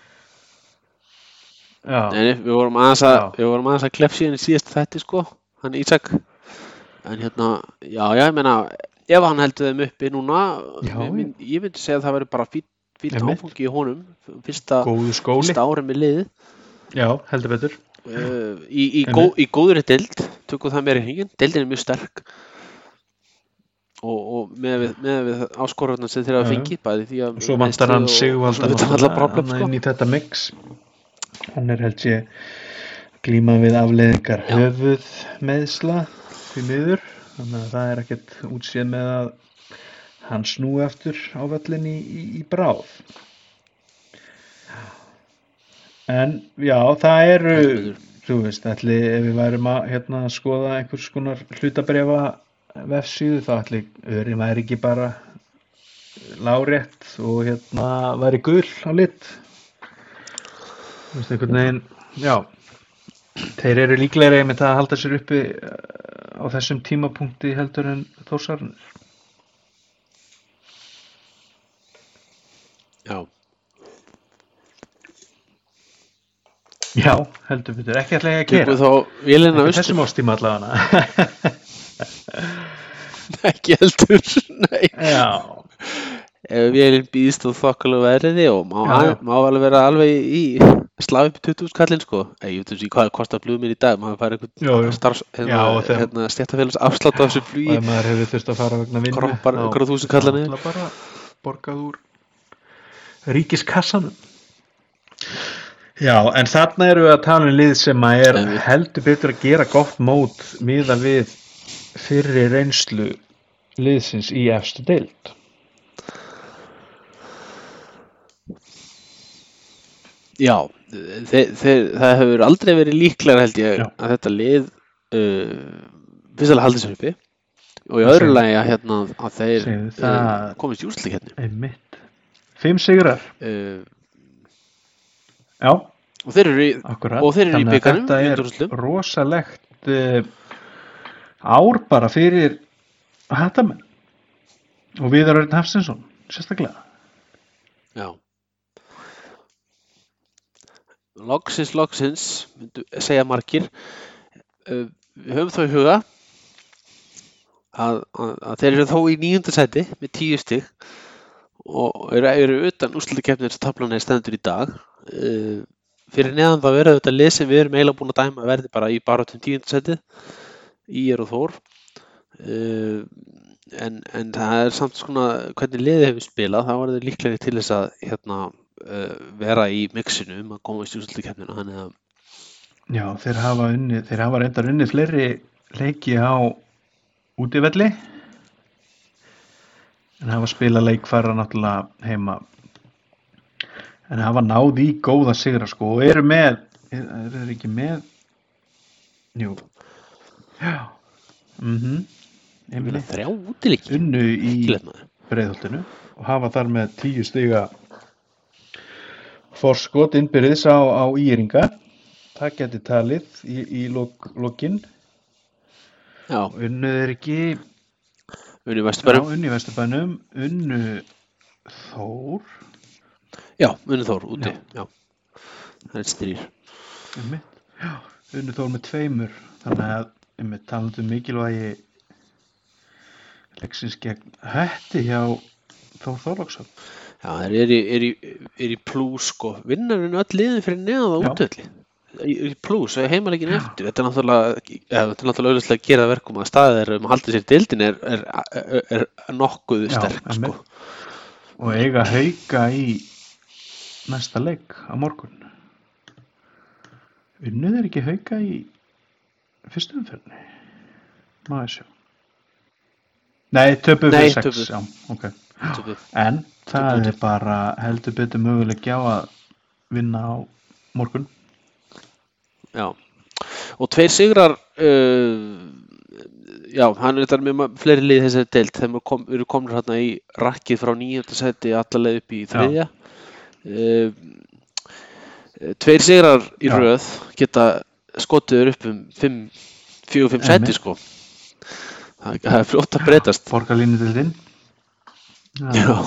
Já. Nei, við vorum aðeins að klefsíðan í síðasta þætti, sko, hann Ísak. En ég meina, ef hann heldur þeim uppi núna, ég myndi segja að það væri bara fínt áfangi í honum, fyrsta ári með liðið. Já, heldur betur. Í góðri deild, tökum það meira í hringinn. Deildin er mjög sterk og með við áskorunarnar sem þeir hafa fengið bæði því að svo vantar hann Sigvalda inn í þetta mix. Hann er held ég glíma við afleiðingar höfuðmeiðsla því miður, þannig að það er ekkert útséð með að hann snúi aftur á völlin í bráð. En já, það eru, þú veist, ef við værum að skoða einhvers konar hlutabréfa vefsíðu, þá örin væri ekki bara lárétt og væri gul á lit. Þú veist, einhvern veginn, já. Þeir eru líklegri með það að halda sér uppi á þessum tímapunkti heldur en Þórsararnir. Já, heldur betur, ekki ætla ég að gera. Þá vélina austur. Þessum ástíma allavega. Ekki heldur, nei. Já. Ef vélinn býðst á þokkalega verði og má alveg vera alveg í slá upp í 20.000 kallinn, sko. Ég veit ekki hvað kostar flugum minn í dag, maður fær eitthvað stéttarfélags afslátt á þessu flugi. Og ef maður hefur þurft að fara vegna vinnu. Kroppar einhverja 1000 kalla niður. Það bara borgað úr ríkiskassanum. Já, en þarna eru við að tala lið sem að heldur betur að gera gott mót miðað við fyrri reynslu liðsins í efstu deild. Já, það hefur aldrei verið líklegra held ég að þetta lið fyrstulega haldi sér uppi og í öðru lagi að þeir komist í úrslitakeppni. Einmitt. 5 sigrar. Já. Og þeir eru í bikarnum. Þetta er rosalegt ár bara fyrir Hattamenn og Viðar Örn Hafsteinsson sérstaklega. Já. Loksins myndu segja margir. Við höfum þó í huga að þeir eru þó í 9. sæti með 10 stig og eru utan úrslitakeppni eins og taflan stendur í dag. Fyrir neðan það verður þetta lið sem við erum eiginlega búin að dæma verði bara í baráttum 10. sæti, ÍR og Þór. en það samt svona hvernig liðið hefur spilað, þá var þeir líklegri til þess að vera í mixinu að komast í úrslitakeppnina, þannig að Já, þeir hafa reyndar unnið fleiri leiki á útivelli en hafa spilað leikfæra náttúrulega heima en hafa náð í góða sigra sko og eru þeir ekki með jú já einmitt 3 útileiki unnu í Skilið maður. Breiðholtinu og hafa þar með 10 stiga forskot innbyrðis á Íringa það geti talið í lokin Já, unnu þeir ekki unni Vesturbænum. unnu í Vesturbænum unnu Þór Já, unni Þór úti. Já. Það er strír. einmitt, unnu Þór með 2 þannig að einmitt talandi um mikilvægi leiksins gegn Hetti hjá Þór Þorláksson Já, þeir eru í plús sko. Vinnarinn öll liðin fyrir neðan á Já. útvelli. Í plús, heimaleikin eftir. Þetta er náttúrulega auðvitað að gera það verkum að staðið þeirra að halda sér í deildin er nokkuð Já, sterk sko. einmitt. Og eiga Hauka í næsta leik á morgun unnu þeir ekki Hauka í fyrstu umferðinni maður sjá nei, töpuðu Nei, fyrir 6 töpuðu. já, ok Töpuðu. en það Töpuðu. er bara heldur betur möguleiki á að vinna á morgun Já. Og 2 sigrar já, hann er þetta með fleiri lið í þessari deild. Þeim eru komnir hérna í rakkið frá 9. sæti alla leið upp í 3. 2 sigrar í Já. röð geta skotið upp um 4-5 sæti Einmitt. sko. Það er fljótt að breytast. borgarlínudildin Já.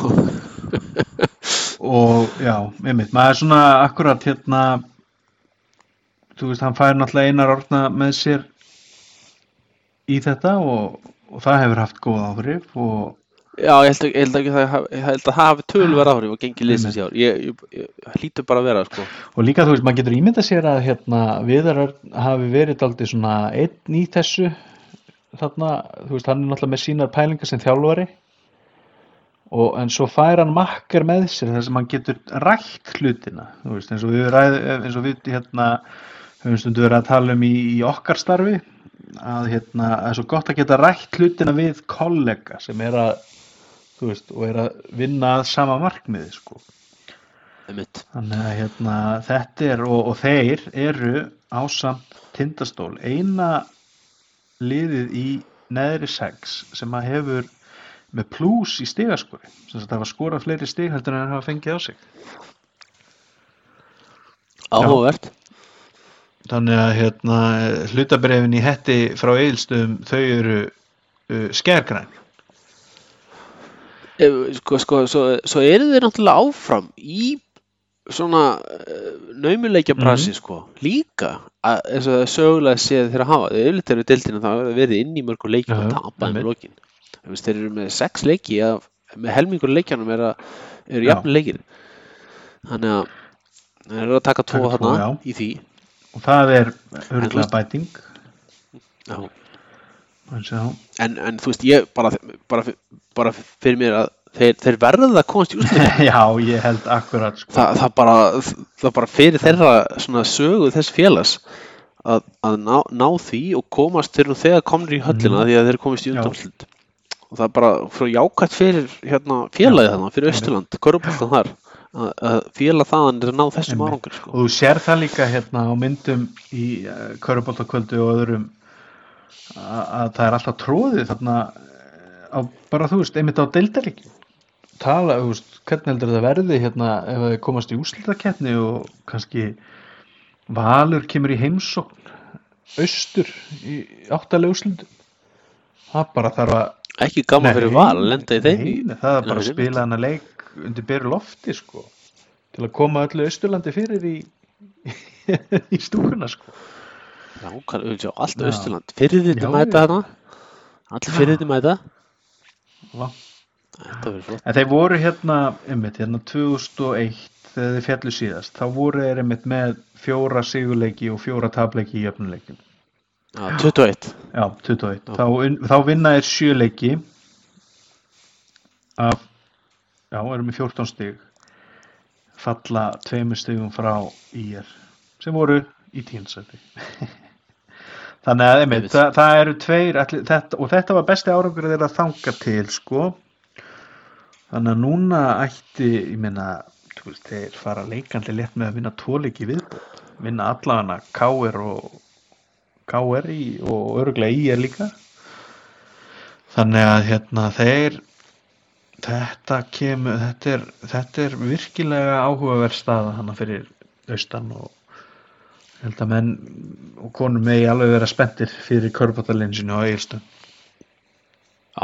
og já, einmitt maður er svona akkurat hérna þú veist, hann fær náttúrulega Einar Árna með sér í þetta og það hefur haft góð áhrif og Já, ég held að það hafi töluverð áhrif og gengið liðsins í ár. Ég hlýtur bara að vera sko. og líka þú veist, maður getur ímyndað sér að hérna Viðar Örn hafi verið dálítið svona einn í þessu þarna, þú veist, hann er náttúrulega með sínar pælingar sem þjálfari en svo fær hann makkar með sér þar sem hann getur rætt hlutina þú veist, eins og við hérna höfum stundu verið að tala um í okkar starfi að hérna, það er svo gott að geta rætt hlutina við kollega sem er að þú veist, og er að vinna að sama markmiði sko. Einmitt. Þannig að hérna, þetta er og þeir eru ásamt Tindastól eina liðið í neðri 6 sem að hefur með plús í stigaskori sem það var skorað fleiri stig heldur en hann hafa fengið á sig Áhugavert. þannig að hérna, hlutabrefin í Hetti frá Egilsstöðum þau eru skærgræn Sko, svo eru þeir náttúrulega áfram í svona naumuleikja brasi sko. Líka eins og það sögulega séð þeir að hafa. Þeir yfirleitt eru deildina þá hafa verið inn í mörgum leikjum og tapað í lokin. Þeir eru með 6 leiki með helmingur leikjanum eru jafn leikir. Þannig að þeir eru að taka 2 þarna í því. og það er örugglega bæting Já. en þú veist, ég bara fyrir mér að þeir verða að komast í úrslit. já, ég held akkurat sko. það bara fyrir þeirra svona sögu þess félags að ná því og komast þegar komnir í höllina því að þeir komast í undanúrslit. Og það bara frá jákvætt fyrir hérna félagið þarna, fyrir Austurland, körfuboltann þar að félag þaðan er að ná þessum árangur sko. og þú sér það líka hérna á myndum í körfuboltakvöldu og öðrum að það er alltaf tróðið þarna á, bara þú veist, einmitt á deildarleikjum tala, þú veist, hvernig heldur það verði hérna ef þau komast í úrslitakeppni og kannski Valur kemur í heimsókn austur í 8 úrslitum það bara þarf að Ekki gaman fyrir Val að lenda í þeim. Nei, það er bara að spila hana leik undir beru lofti sko til að koma öllu Austurlandi fyrir í stúkuna sko. Já, allt Austurland. Firðirni mæta þarna. Allir firðirni mæta. Já. Þetta verður flott. En þeir voru hérna 2001 þegar þeir fjallu síðast. Þá voru þeir með 4 sigurleiki og 4 tapleiki í jöfnuleikjum. Já, 21. Já, 21. Þá vinna þeir 7 leiki erum með 14 stig, falla 2 stigum frá IR sem voru í 10. sæti. Þannig að það eru 2 og þetta var besti árangur þeirra þangað til, sko. Þannig að núna ætti, ég meina, þeir fara leikandi létt með að vinna 2 leiki í viðbót, vinna allavega KR og örugglega IR líka. Þannig að þetta er virkilega áhugaverð staða hana fyrir austan og ég held að menn og konur megi alveg vera spenntir fyrir körfuboltaliðinu á Egilsstöðum. Já.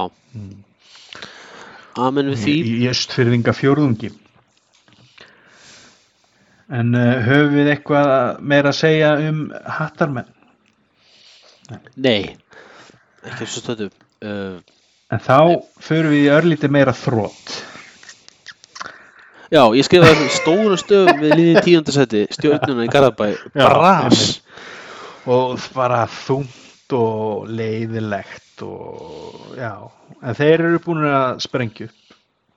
Amen við því. Í Austfirðinga fjórðungi. En höfum við eitthvað meira að segja hattarmenn? Nei, ekki svo stöðu. En þá förum við í örlítið meira þrot. Já, ég skrifaði stóru stöðum við liðið 10. sæti, Stjörnuna í Garðabæ, bras. Og bara þungt og leiðilegt og já, en þeir eru búin að sprengja upp.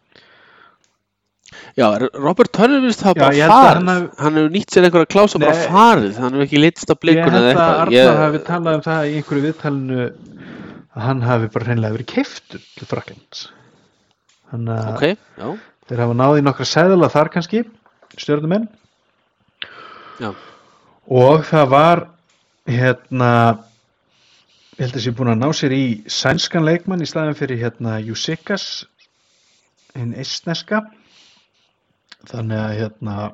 Já, Robert Turner virðist hafa bara farið. Hann hefur nýtt sér einhverja klása og bara farið, hann hefur ekki litist á Blikuna eða eitthvað. Ég held að Arnar hafi talað um það í einhverju viðtalinu að hann hafi bara hreinlega verið keyptur til Frakklands. Ok, já. Þeir hafa náð í nokkra seðla þar kannski, Stjörnumenn. Já. Og það var, ég held að sé búin að ná sér í sænskan leikmann í staðinn fyrir Jusikas, hinn eistneska. Þannig að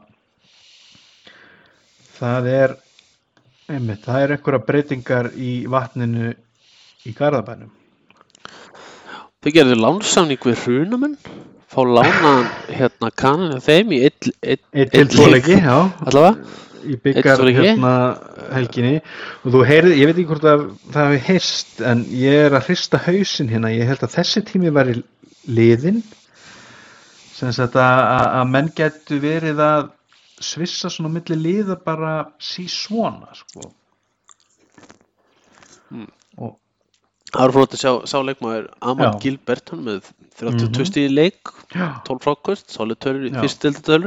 það er einhverja breytingar í vatninu í Garðabænum. Þau gerðu lánssamning við Hrunamenn, fá lánaðan Kanann af þeim í einn til 2 leiki, já. Allavega. Í byggar helginni og þú heyrði, ég veit ekki hvort að það hafi heyrst, en ég er að hrista hausinn ég held að þessi tími væri liðinn, sem sagt að menn gætu verið að svissa svona milli liða bara svona, sko. Og það var flott að sjá leikmaður Aman Gilbert, hann með 32 stig í leik, 12 fráköst, solid tölur í fyrstu deildartölur.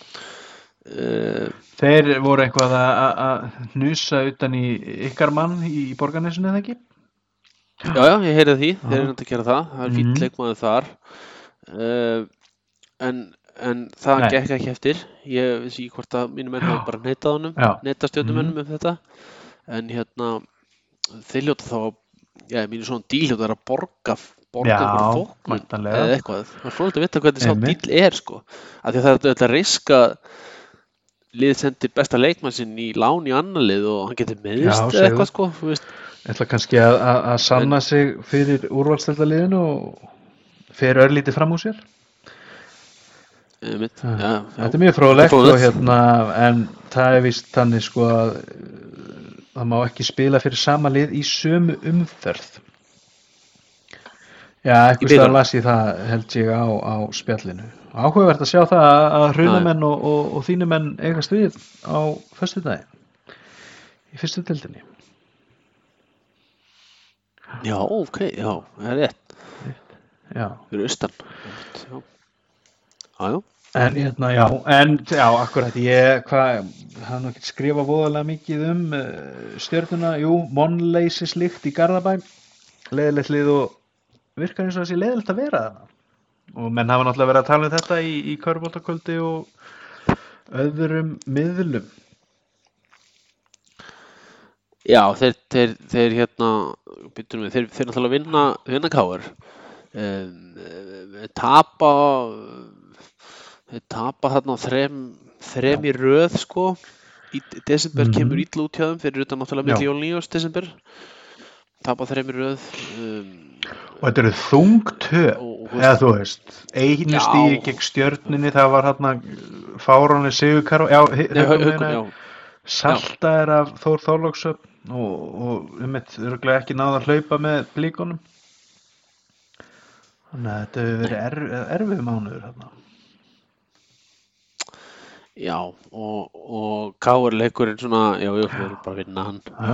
Þeir voru eitthvað að hnusa utan í ykkar mann í Borgarnesinu, eða ekki? Já, ég heyrði því, þeir eru að gera það er fínt leikmaður þar. En það gekk ekki eftir. Ég vissi ekki hvort að mínum menn hafa bara neitað honum, neitað Stjörnumönnum þetta. En þeir hljóta þá, mínu svona díl hljóta að borga einhverjum fólknum eða eitthvað. Það er fróðilegt að vita hvernig sá díl er, sko. Af því að það er auðvitað riska liðið sendir besta leikmann sinn í lán í annar lið og hann getur meðist eða eitthvað, sko. Ætla kannski að sanna sig fyrir úrvalsdeildarliðinu og fer örlítið fram úr sér. Þetta er mjög fróðlegt og en það er víst þannig, sko, að það má ekki spila fyrir sama lið í sömu umferð. Já, eitthvað staðar las ég það, held ég, á spjallinu. Áhugavert að sjá það að Hrunamenn og þínu menn eigast við á föstudaginn í fyrstu deildinni. Já, ok, já, það er rétt. Já. Fyrir austan. Já. Akkurat, ég hafði nú ekki skrifað voðalega mikið Stjörnuna, vonleysislykt í Garðabæ, leiðilegt lið og virkar eins og þessi leiðilegt að vera þarna. Og menn hafa náttúrulega verið að tala þetta í körfuboltakvöldi og öðrum miðlum. Já, þeir náttúrulega vinna KR. Þeir tapa þarna á þrem í röð, sko. Í desember kemur illa út hjá þeim fyrir utan náttúrulega milli jól 9. desember. Tapa 3 í röð. Og þetta eru þung töp, eða þú veist, einu stíi gegn Stjörnunni, það var hérna fáránleg sigurkarfa, Salta er af Þór Þorlákshöfn og örugglega ekki náð að hlaupa með Blikunum. Þannig að þetta hefur verið erfið mánuður hérna. Já, og KR leikurinn svona, við erum bara að vinna hann. Já.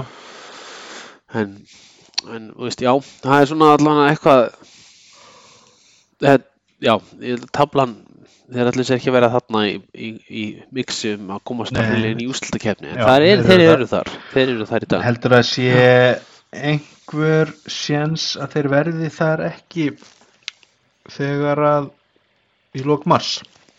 En þú veist, það er svona allan eitthvað já, tablan þeir allir sér ekki að vera þarna í mixi að komast inn í úrslitakeppni en þeir eru þar í dag. Heldur að sé einhver séns að þeir verði þar ekki þegar að í lok mars?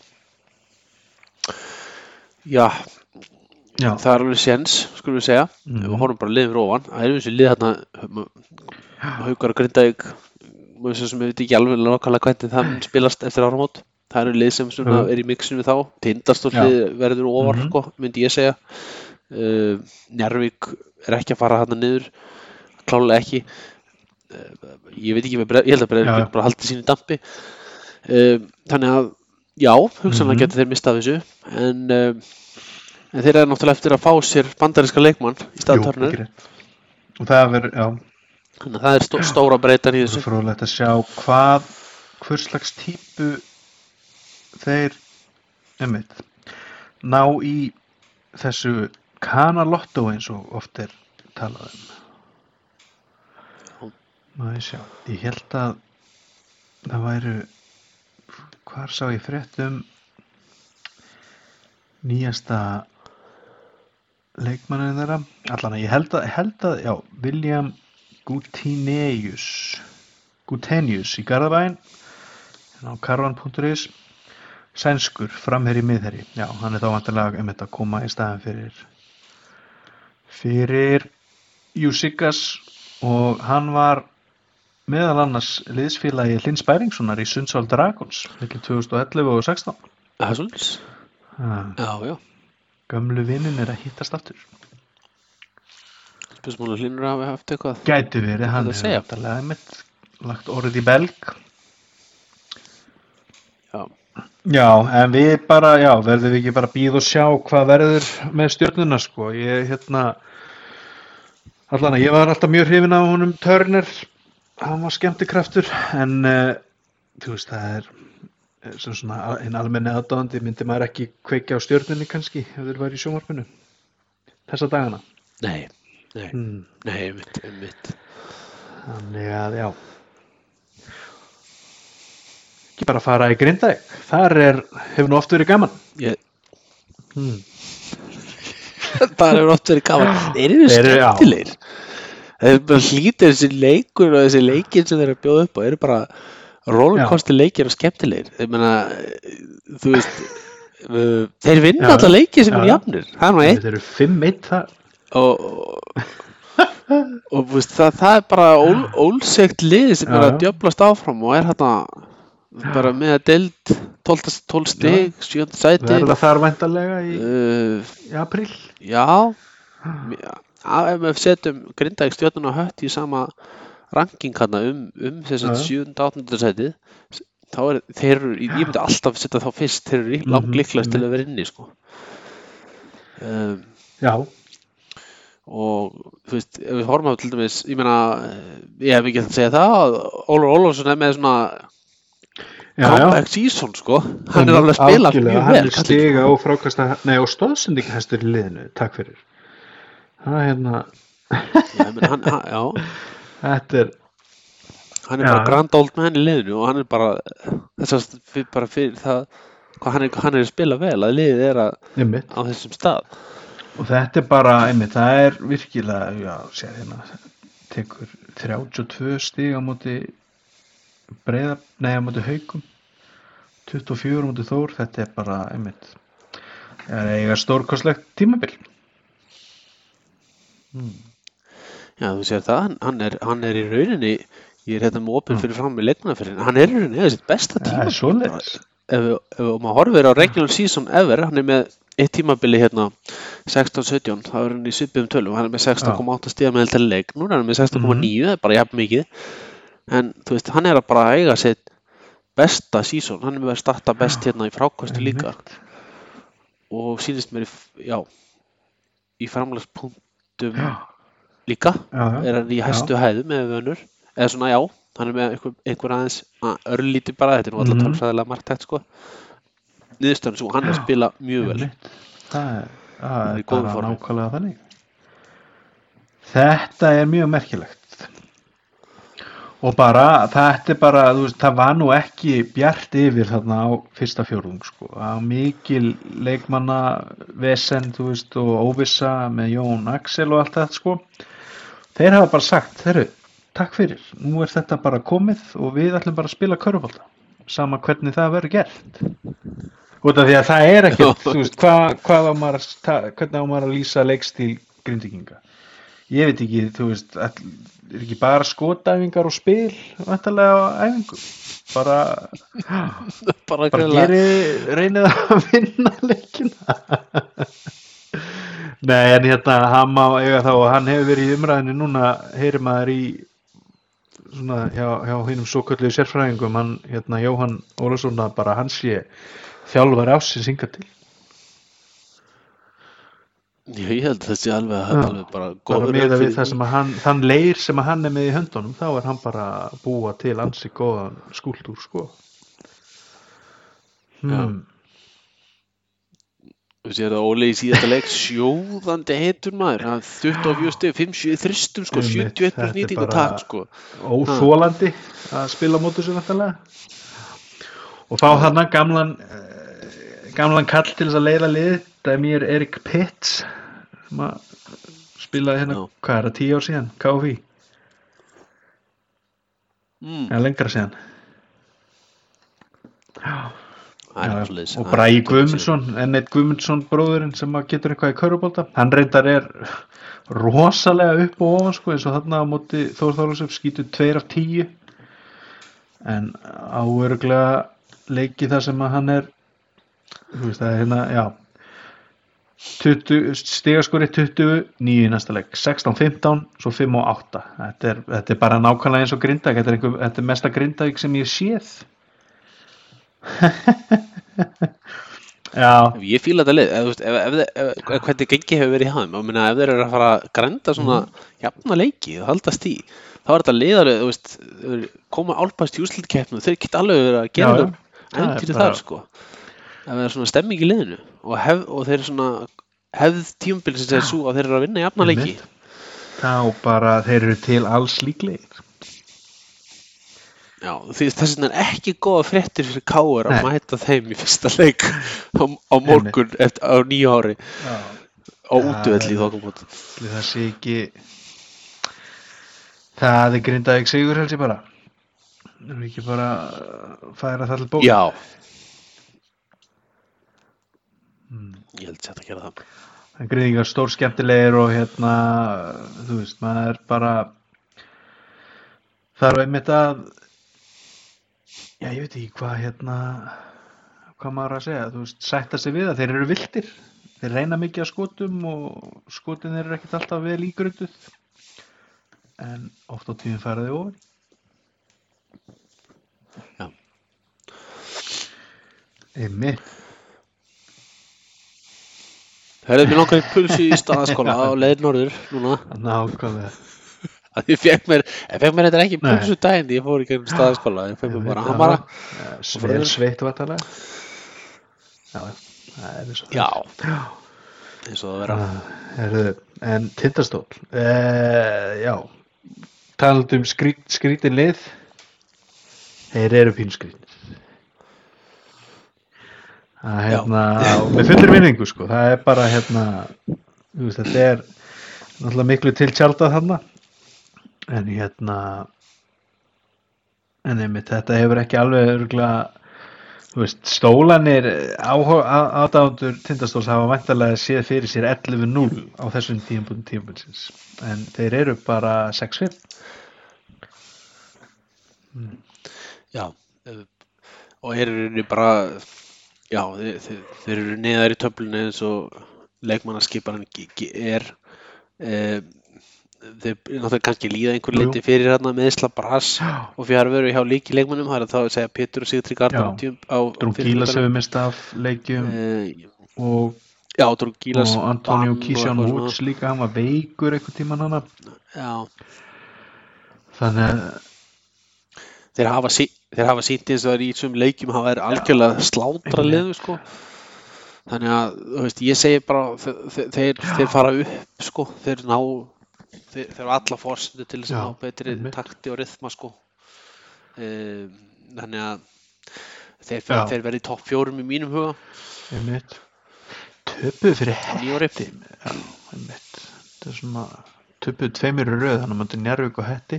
Já, það er alveg séns, skulum við segja. Við horfum bara liðum fyrir ofan. Það þessi lið þarna Haukar og Grindavík sem við veit ekki alveg nákvæmlega hvernig það spilast eftir áramót. Það eru lið sem er í mixinu við þá. Tindastóll verður ofar, sko, myndi ég segja. Njarðvík er ekki að fara þarna niður. Klárlega ekki. Ég veit ekki ég held að Breiðablik bara haldi sínu dampi. Þannig að, já, hugsanlega geta þeir mistað þessu. En þeir eru náttúrulega eftir að fá sér bandaríska leikmann í stað Turner. Og það verður, já. Þannig að það er stóra breytan í þessu. Það er fróðlegt að sjá hvers slags típu þeir ná í þessu kanalottó eins og oft er talað Má ég sjá. Ég held að það væru hvar sá ég frétt nýjasta leikmanninn þeirra. Allan að ég held að já, William Gutenius í Garðabæinn á karvan.is sænskur, framherji, miðherji. Já, hann er þá vantanlega að koma í staðinn fyrir Júsikas og hann var meðal annars liðsfélagi Hlyns Bæringssonar í Sundsvall Dragons milli 2011 og 16. Það er svolítið. Já. Gömlu vinnin er að hittast aftur. Spesmónu Hlynur hafi haft eitthvað. Gæti verið, hann er vantanlega lagt orðið í belg. Já, en við bara, verðum við ekki bara bíða og sjá hvað verður með Stjörnuna, sko. Ég var alltaf mjög hrifinn af honum Turner, hann var skemmtikraftur, en þú veist, það er svona einn almenni aðdáðandi, myndi maður ekki kveikja á Stjörnunni kannski, ef þeir væri í sjónvarpinu þessa dagana. Nei, einmitt. Þannig að, já. Ekki bara fara í Grindavík. Þar hefur nú oft verið gaman. Það hefur oft verið gaman. Þeir eru skemmtilegir. Það bara hlýtur þessi leikur og þessi leikir sem þeir eru að bjóða upp á. Þeir eru bara rollercoaster leikir og skemmtilegir. Ég meina, þú veist, þeir vinna alla leikir sem eru jafnir. Það er Þeir eru 5-1 þar. Og veist, það er bara ólsegt lið sem er að djöflast áfram og er hérna bara með að deild 12 stig, 7. sæti. Verða þar væntanlega í apríl. Já, ef við setjum Grindavík, Stjörnuna og Hött í sama ranking hérna þess að 7. og 8. sæti, þá þeir eru, ég myndi alltaf setja þá fyrst, þeir eru langlíklegast til að vera inni, sko. Já. Og þú veist, ef við horfum á til dæmis, ég meina, ég hef ekki að segja það að Ólafur Ólafsson með svona comeback season, sko. Hann er alveg að spila mjög vel. Hann er stiga og frákasta, og stóðsendingahestur í liðinu, takk fyrir. Það Já. Þetta hann er bara grand old man í liðinu og hann er bara bara fyrir það hvað hann er að spila vel, að liðið er á þessum stað. Og þetta er bara, það virkilega, sér hérna, tekur 32 stig á móti á móti Haukum, 24 á móti Þór, þetta er bara, eiga stórkostlegt tímabil. Já, þú sér það, hann er í rauninni, ég er hérna með opinn fyrir fram með leikmannaferðin, hann er í rauninni eða sitt besta tímabil. Það svoleiðis. Ef maður horfir á regular season ever, hann er með eitt tímabili hérna 16-17, þá er hann í svipuðum tölum, hann er með 16,8 stiga með heldur leik, núna er hann með 16,9, það er bara jafn mikið, en þú veist, hann er að bara eiga sitt besta season, hann er með að starta best hérna í frákostu líka, og sýnist mér í framlagspunktum líka, er hann í hæstu hæðum með vönur, eða svona hann er með einhver aðeins örlítið bara, þetta er nú alltaf tölfræðilega marktækt, sko. Niðurstöðan svo hann er að spila mjög vel. Það er bara nákvæmlega þannig. Þetta er mjög merkilegt. Og bara, þetta bara, þú veist, það var nú ekki bjart yfir þarna á fyrsta fjórðung, sko. Það var mikil leikmanna vesen, þú veist, og óvissa með Jón Axel og allt þetta, sko. Þeir hafa bara sagt, heyrðu, takk fyrir, nú þetta bara komið og við ætlum bara að spila körfubolta. Sama hvernig það verður gert. Út af því að það ekkert, þú veist, hvernig á maður að lýsa leikstíl Grindvíkinga? Ég veit ekki, þú veist, ekki bara skotæfingar og spil, væntanlega á æfingum. Bara reynið að vinna leikina. Nei, en hann má eiga þá og hann hefur verið í umræðinu núna, heyrir maður í svona hjá hinum svokölluðu sérfræðingum, hann, Jóhann Ólafsson, bara hann sé þjálfari ársins hingað til. Já, ég held þessi alveg bara góður. Bara miðað við það sem þann leir sem hann með í höndunum, þá hann bara að búa til ansi góðan skúltúr, sko. Þú sér að Óli í síðasta leik sjóðandi heitur maður, hann 24 stig, 5 þristum, sko, 71% nýtingu tap, sko. Óþolandi að spila móti svo náttúrulega. Og fá þarna gamlan kall til þess að leiða lið, Damir Erik Pitts, sem að spilaði hérna, hvað er það, 10 ár síðan, KFÍ? Eða lengra síðan. Og Bragi Guðmundsson, N1 Guðmundsson bróðurinn sem að getur eitthvað í körfubolta, hann reyndar rosalega upp og ofan, sko, eins og þarna á móti Þór Þorláksson skýtur 2 af 10, en áörugglega leiki þar sem að hann þú veist, það hérna, já, 20 stigaskori 29 í næsta leik, 16-15, svo 5-8. Þetta bara nákvæmlega eins og Grindavík, þetta er mesta Grindavík sem ég séð. Já. Ég fíla þetta lið, hvernig gengi hefur verið í hann, ég meina ef þeir eru að fara að grænda svona jafna leiki og haldast í, þá þetta liðarið, þú veist, koma álpast í úrslitakeppni, þeir geta alveg verið að gera það ævintýri þar, sko. Það er svona stemming í liðinu og þeir eru svona hefð tímabilsins er svo að þeir eru að vinna jafna leiki. Þá bara þeir eru til alls líklegir. Já, þess vegna er ekki góða fréttir fyrir KR að mæta þeim í fyrsta leik á morgun á 9 ári á útivelli í þokumót. Það sé ekki, það Grindavík sigur helst ég bara. Það er ekki bara færa það til bók. Já. Ég held að gera það. Það Grindvíkingar stór skemmtilegir og þú veist, maður bara þarf einmitt að, já ég veit ekki hvað maður að segja, þú veist, sætta sig við að þeir eru villtir, þeir reyna mikið að skotum og skotin eru ekkert alltaf vel ígrunduð, en oft á tíðum fara þau ofan. Já. Einmitt. Herðu, mér langar í pulsu í Staðaskóla á leið norður núna. Nákvæmlega. Ég fekk mér þetta ekki pulsu daginn, ég fór í gegnum Staðaskóla, ég fekk mér bara hamara. Vel sveitt vantarlega. Já, það er eins og það. Já, eins og það vera. Herðu, en Tindastól, já, talandi skrítin lið, þeir eru pínskrítnir. Með fullir vinningu, sko, það er bara þú veist, þetta er náttúrulega miklu til tjaldað þarna, en einmitt, þetta hefur ekki alveg örugglega, þú veist, stólanir aðdáendur Tindastóls hafa væntanlega séð fyrir sér 11-0 á þessum tímabilsins, en þeir eru bara 6-5. Já, og eru bara, já, þeir eru neðar í töflunni eins og leikmannaskiparan er. Þeir náttúrulega kannski líða einhver leiti fyrir hérna meiðsla brass og fjarveru hjá leikmönnum, það er þá að segja Pétur og Sigtrygg Arnar á Drungilas hefur mist af leikjum og Drungilas og Antonio Kishan Woods líka, hann var veikur einhvern tímann hana. Já. Þannig að þeir hafa sýnt eins og það í þessum leikjum hafa verið algjörlega slátra liðu, sko. Þannig að, þú veist, ég segi bara þeir fara upp, sko, þeir eru alla forsendur til þess að ná betri takti og rytma, sko. þannig að þeir Já. verði í topp 4 í mínum huga Einmitt. Töpuðu fyrir á nýári. Hetti. Já, einmitt. Þetta er svona, töpuðu 2 í röð, þannig að maður Njarðvík og Hetti.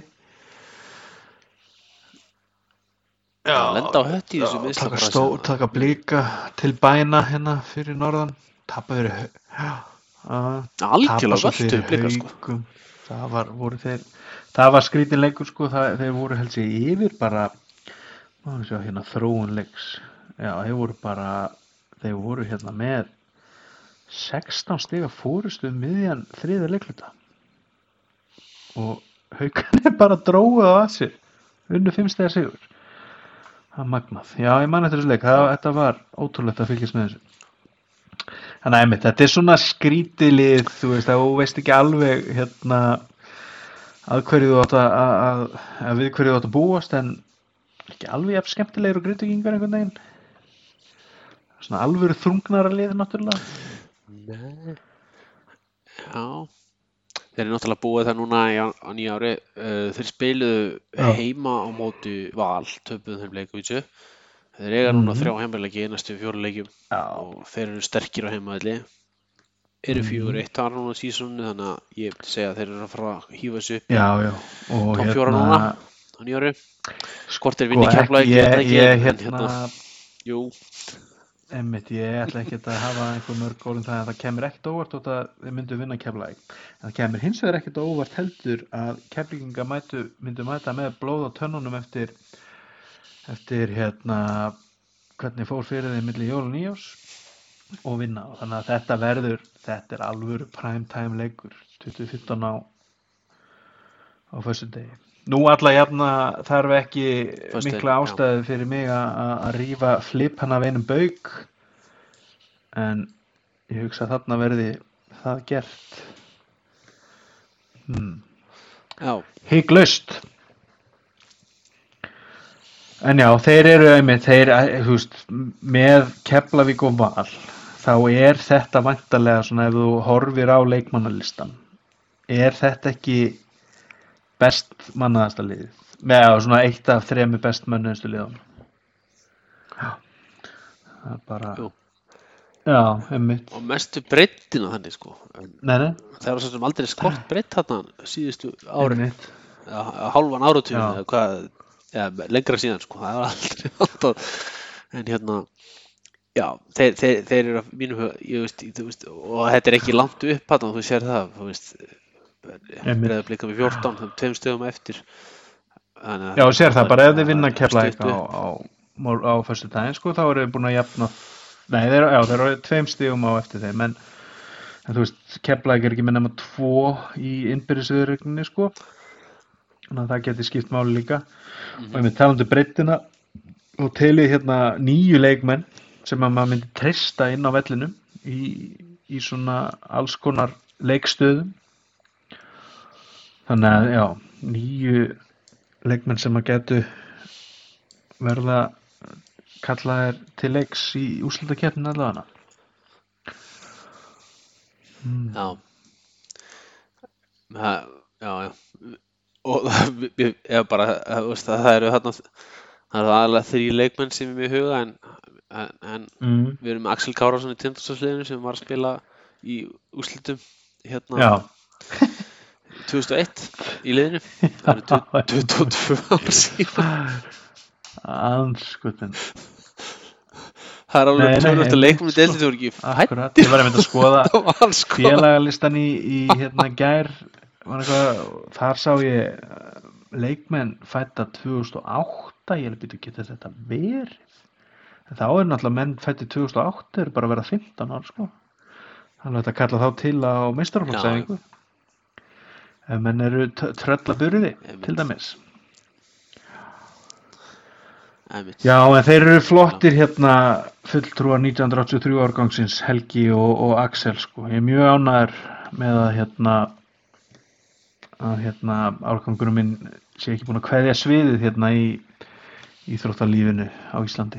Já, lenda á Hötti í þessu meiðsla taka Blika til bæna hérna fyrir norðan. Tapa fyrir algjörlega völdu Blikar sko. Haukum. Það var skrítin leikur sko, þeir voru held sér yfir bara, maður sjá hérna þróun leiks. Já, þeir voru hérna með 16 stiga fórustu miðjan þriðja leikluta. Og Haukarnir bara drógu það að sér, unnu 5 stiga sigur. Það magnað. Já, ég man eftir þessu leik. Þetta var ótrúlegt að fylgjast með þessu. Þannig að þetta er svona skrítilið, þú veist, að þú veist ekki alveg hérna við hverju þú átt að búast, en ekki alveg jafn skemmtilegur og Grindvíkingar einhvern veginn. Svona alvöru þungnara lið náttúrulega. Nei. Já. Þeir eru náttúrulega búið það núna á nýja ári. Þeir spiluðu heima á móti Val, töpuðu þeim leikvísu. Þeir eiga núna 3 heimaleiki í næstu 4 leikjum og þeir eru sterkir á heimavelli. Eru 4-1 þar núna sísónu, þannig að ég myndi segja að þeir eru að fara að hífa þessu upp. Já. Og topp 4 núna á nýja ári. Hvort þeir vinni Keflavík, ég veit ekki. Jú. Einmitt, ég ætla ekki að hafa einhver mörg orð það að það kemur ekkert óvart þótt að þeir myndu vinna Keflavík. En það kemur hins vegar ekkert óvart heldur að Keflvíkingar myndu mæta með blóð á tönnunum eftir hvernig fór fyrir þeim milli jól og nýjárs og vinna. Þannig að þetta er alvöru prime time leikur 2015 á föstudegi. Nú alla jafna þarf ekki mikla ástæðu fyrir mig að rífa flipana af einum bauk, en ég hugsa að þarna verði það gert. Hygglust. En já, þeir eru einmitt, með Keflavík og Val, þá er þetta væntanlega svona, ef þú horfir á leikmannalistan, er þetta ekki best mannaðasta liðið, með svona 1 af 3 best mannaðastu liðunum. Já, það er bara, já, einmitt. Og mestu breiddina þannig sko. Nei. Það var svo sem aldrei skort breidd þarna síðustu árin, hálfan áratugin eða hvað, lengra síðan sko, það var aldrei alltaf, en hérna, já, þeir eru af mínum huga, þú veist, og þetta er ekki langt upp þarna, þú sér það, þú veist, Breiðablik við 14, 2 stigum eftir. Já, sér það bara, ef þið vinna Keflavík á föstudaginn sko, þá eru þið búin að jafna, nei, þeir eru 2 stigum á eftir þeim, en þú veist, Keflavík er ekki með nema 2 í innbyrðisviðureigninni sko, þannig að það geti skipt máli líka. Og ég með talandi breiddina og telið hérna 9 leikmenn sem að maður myndi treysta inn á vellinum í svona alls konar leikstöðum. Þannig að já, 9 leikmenn sem að getu verða kallaðir til leiks í úrslitakeppninni allavega. Já. Og ég bara, það eru aðalega 3 leikmenn sem er með huga, en við erum með Axel Kárason í Tindastóls-liðinu sem var að spila í úrslitum hérna 2001 í liðinu. Það eru 22 ár síðan. Andskotinn. Það er alveg tölvöld að leikmenn í deildinni voru ekki Akkurat, ég var einmitt að skoða félagalistan í hérna gær, þar sá ég leikmenn fædda 2008, ég býtu ekki þetta verið. En þá er náttúrulega menn fæddi 2008 eru bara að vera 15 ár sko. Þannig að þetta kalla þá til á meistaraflokksæfingu. Ef menn eru tröllaburði til dæmis. Já, en þeir eru flottir hérna fulltrúar 1983 árgangsins, Helgi og Axel sko. Ég er mjög ánægður með að árgangurinn minn sé ekki búin að kveðja sviðið hérna í íþróttalífinu á Íslandi.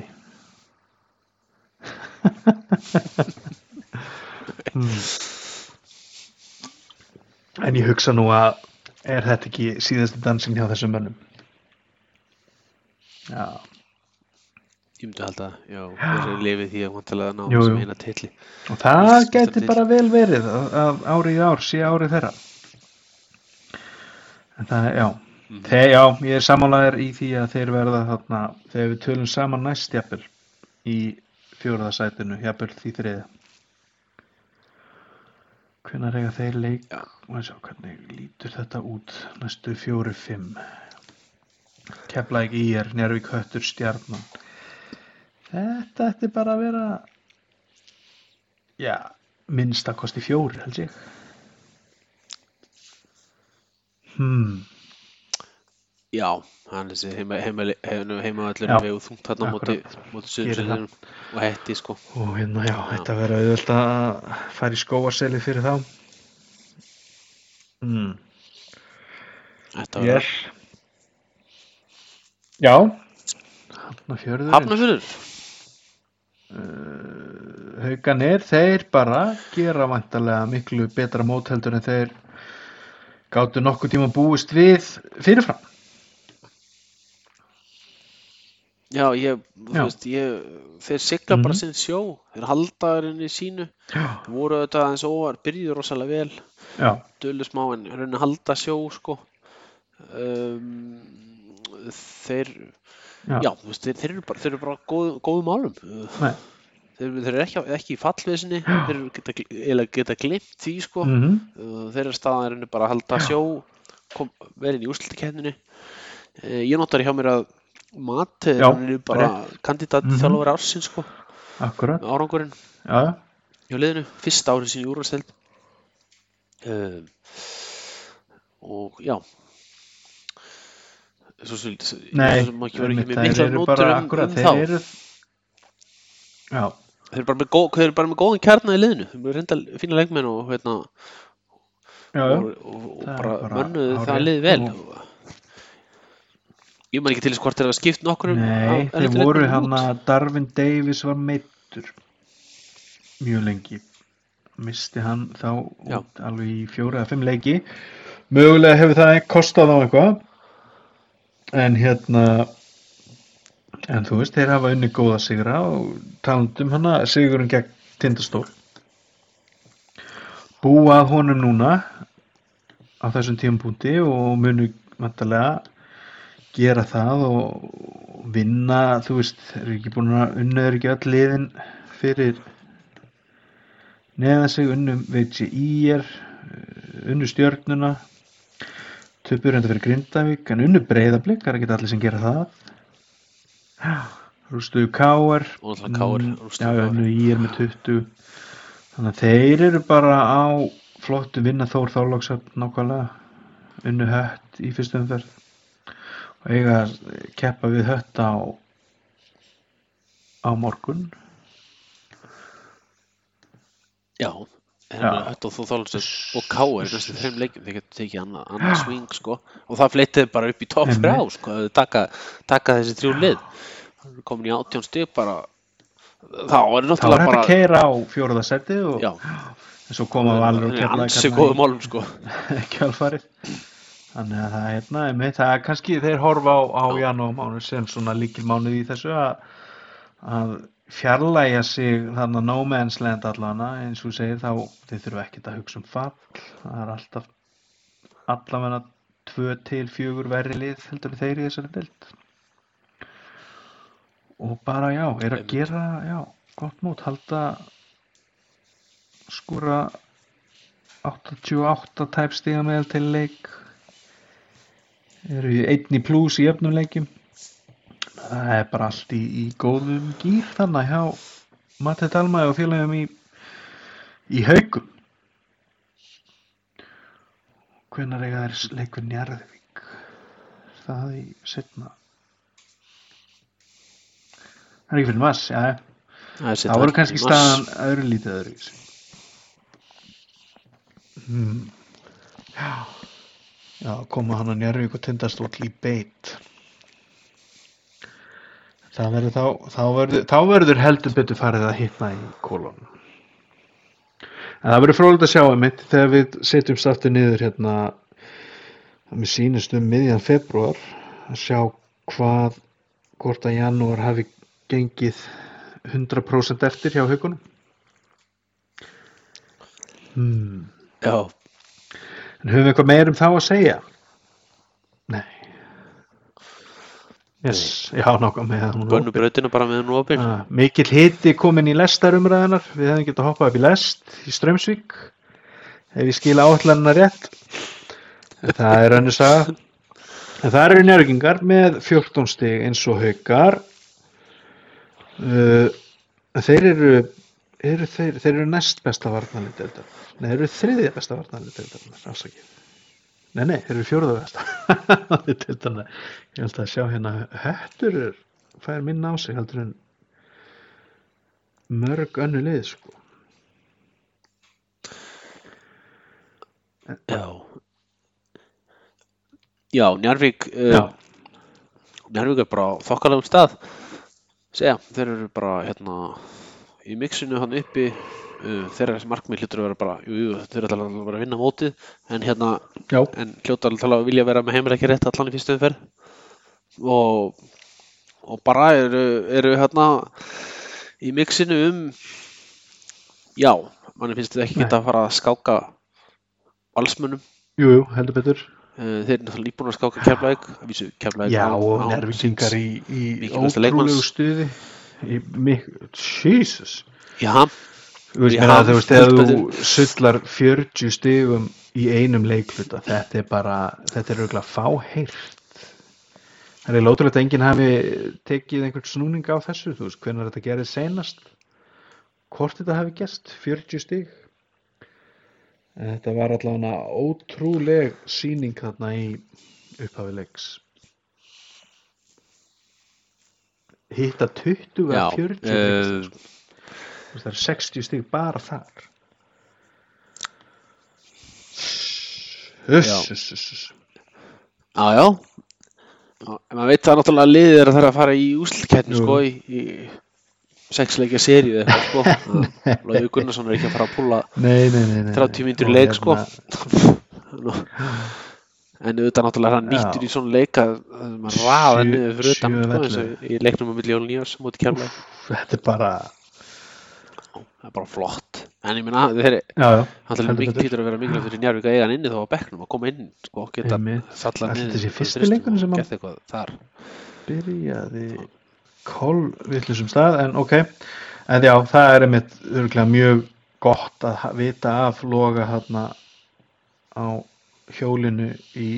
En ég hugsa nú að er þetta ekki síðasti dansinn hjá þessum mönnum? Já, Ég myndi halda, já, þeir lifið því að vantilega ná jú, sem jú. eina titli. Og það gæti Íslandsmeistaratitil. bara vel verið að árið í ár sé árið þeirra. En það, já. Já, ég er sammálaður í því að þeir verða þarna, þegar við tölum saman næst jafnvel í 4. sætinu, jafnvel því 3. Hvenær eiga þeir leik? Já. Og sjá hvernig lítur þetta út næstu 4-5. Keflavík ÍR, Njarðvík Höttur, Stjarnan. Þetta ætti bara að vera, já, minnstakosti 4 held ég. Já, hann þessi heimavöllurinn Já, vegu þungt þarna móti Suðurnesjum og Hetti sko. Og hérna, já, þetta verður auðvelt að fara í skógarseli fyrir þá. Þetta verður Yes. Já, Hafnarfjörður. Hafnarfjörður. Haukarnir, þeir bara gera væntanlega miklu betra mótheldur en þeir gátu nokkuð tíma búist við fyrirfram. Já, þú veist, þeir sigla bara sinn sjó, þeir halda þér í sínu. Já. Þeir voru þetta aðeins óvar, byrjuðu rosalega vel. Já. Dölu smá en reyna að halda sjó sko. Þeir þú veist, þeir eru bara góðum málum. Nei. Þeir eru ekki í fallvesinni, þeir geta gleymt því sko. Þeirra staðan er bara að halda sjó, vera inn í úrslitakeppninni. Ég notar hjá mér að Mate er bara kandidat þjálfari ársins sko. Akkurat. Árangurinn. Já. Hjá liðinu, fyrsta árið sín í úrvalsdeild. Og já. Nei, maður verður ekki með miklar nótur þá. Þeir eru bara með góðan kjarna í liðinu. Þeir eru reynda fína leikmenn og bara mönnuðu það lið vel. Ég man ekki til þess hvort þeir hafa skipt nokkurum. Nei, þeir voru hann að Darwin Davies var meiddur mjög lengi. Misti hann þá út alveg í 4 eða 5 leiki. Mögulega hefur það kostað á eitthvað. En þú veist, þeir hafa unnið góða sigra og talandum hana sigurinn gegn Tindastól. Búa að honum núna á þessum tímapunkti og munu vantarlega gera það og vinna, þú veist, þeir eru ekki búin að unnaður ekki öll liðin fyrir neðan sig, unnum veitsi ÍR, unnu Stjörnuna, töpur enda fyrir Grindavík, en unnu Breiðablik, það er ekki allir sem gera það. Rústuðu KR, unnu ÍR með 20, þannig að þeir eru bara á flottu vinna Þór Þorlákshöfn nákvæmlega, unnu Hött í fyrstu umferð. Og eiga að keppa við Hött á morgun. Já, Hött og Þorlákshöfn og KR næstu 3 leikjum, þeir getur tekið annað swing sko. Og það fleitið bara upp í topp 3 sko, taka þessi 3 lið. Það er komin í 18 stig bara. Þá er náttúrulega bara að keyra á 4. sæti og svo koma Valur og Keflavík ansi góðum málum sko. Kjálfarið. Þannig að það er kannski þeir horfa á janúarmánuð sem svona lykilmánuð í þessu að fjarlægja sig þarna no man's land allana, eins og segir þá þeir þurfa ekkert að hugsa fall. Það er alltaf allavega 2-4 verri lið heldur þeir í þessari deild. Og bara er að gera gott mót, halda skora 88 tæpstiga meðal til leik. Eru í 1+ í jöfnum leikjum. Það er bara allt í góðum gír þannig hjá Mate Dalmæ og félagum í Haukum. Hvenær eiga þeir leik við Njarðvík? Það í seinna. Það er ekki fyrir mars, það voru kannski staðan öðru í sig. Já, koma hann að Njarðvík og Tindastóll í beit. Þá verður heldur betur farið að hitna í kolonum. En það verður fróðlegt að sjá einmitt þegar við setjumst aftur niður það mér sýnist miðjan febrúar að sjá hvort að janúar hafi gengið 100% eftir hjá Haukunum. Já, En höfum við eitthvað meir þá að segja? Nei. Yes. Já, nákvæm með það. gönnu brautina bara með nú opinn. Mikill hiti komin í lestarumræðunar. Við hefum getað hoppað upp í lest í Straumsvík. Ef ég skila áætlanina rétt. Það önnur saga. En það eru Njarðvíkingar með 14 stig eins og Haukar. Þeir eru næst besta varnarlið deildarinnar. Nei, þeir eru þriðja besta varnarlið deildarinnar, afsakið. Nei, þeir eru fjórða besta varnarlið deildarinnar. Ég held að sjá hérna Höttur fær minna á sig heldur en mörg önnu lið, sko. Já, Njarðvík Njarðvík bara á þokkalegum stað. Segja, þeir eru bara í mixinu hann uppi. Þeirra markmið hlýtur að vera bara þeir eru alltaf bara að vinna mótið en en hljóta alltaf að vilja vera með heimileiki rétt allan í fyrstu umferð og bara eru í mixinu manni finnst þetta ekki geta að fara að skáka Valsmönnum. Jú, heldur betur. Þeir eru náttúrulega nýbúin að skáka Keflavík. Já, og Njarðvíkingar í ótrúlegu stuði. Jesus. Já. Þú veist, þegar þú sullar 40 stigum í einum leikluta, þetta er örugglega fáheyrt. Það er ótrúlegt að enginn hafi tekið einhvern snúning á þessu, þú veist, hvenær þetta gerði seinast, hvort þetta hafi gerst, 40 stig. En þetta var allavega ótrúleg sýning þarna í upphafi leiks. Hitta 20 að 40 leiks, sko. Það eru 60 stig bara þar. Já. En maður veit það náttúrulega að liðið að það að fara í úrslitakeppni sko í 6 leikja seríu eða eitthvað sko. Logi Gunnarsson ekki að fara að púlla 30 mínútur í leik sko. En auðvitað náttúrulega hann nýttur í svona leik að maður raða niður fyrir utan sko, eins og í leiknum á milli Jól Nýjars móti Keflavík. Þetta er bara flott. En ég meina það mikið hlýtur að vera mikilvægt fyrir Njarðvík að eiga hann inni þá á bekknum að koma inn sko, geta falla niður. Þessi fyrsti leikurinn sem hann þar byrjaði kolvitlausum stað, en ok. En já, það er einmitt örugglega mjög gott að vita af Loga þarna á hjólinu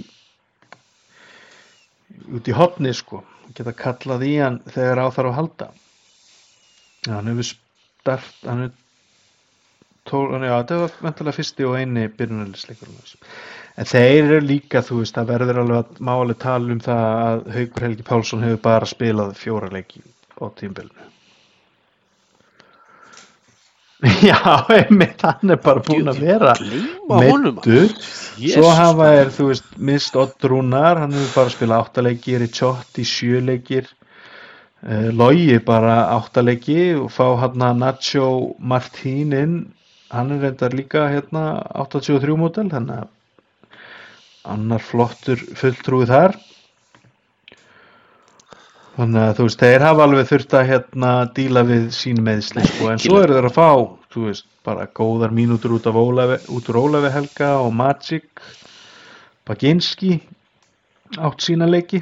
út í horni sko. Geta kallað í hann þegar á þarf að halda. Já, hann hefur hann þetta var vantilega fyrsti og eini byrjunarliðsleikur. En þeir eru líka, þú veist, það verður alveg má alveg tala um það að Haukur Helgi Pálsson hefur bara spilað 4 leiki á tímabilinu. Já, einmitt, hann er bara búinn að vera meiddur. Svo hafa þú veist, mist Odd Rúnar, hann hefur bara spilað 8 leiki, Ricciotti 7 leikir. Logi bara 8 leiki og fá Nacho Martín inn, hann er reyndar líka 83 módel, þannig að annar flottur fulltrúi þar. Þannig að þú veist, þeir hafa alveg þurft að díla við sín meiðsli sko, en svo eru þeir að fá, þú veist, bara góðar mínútur út úr Ólafi Helga og Magic Baginski átt sína leiki.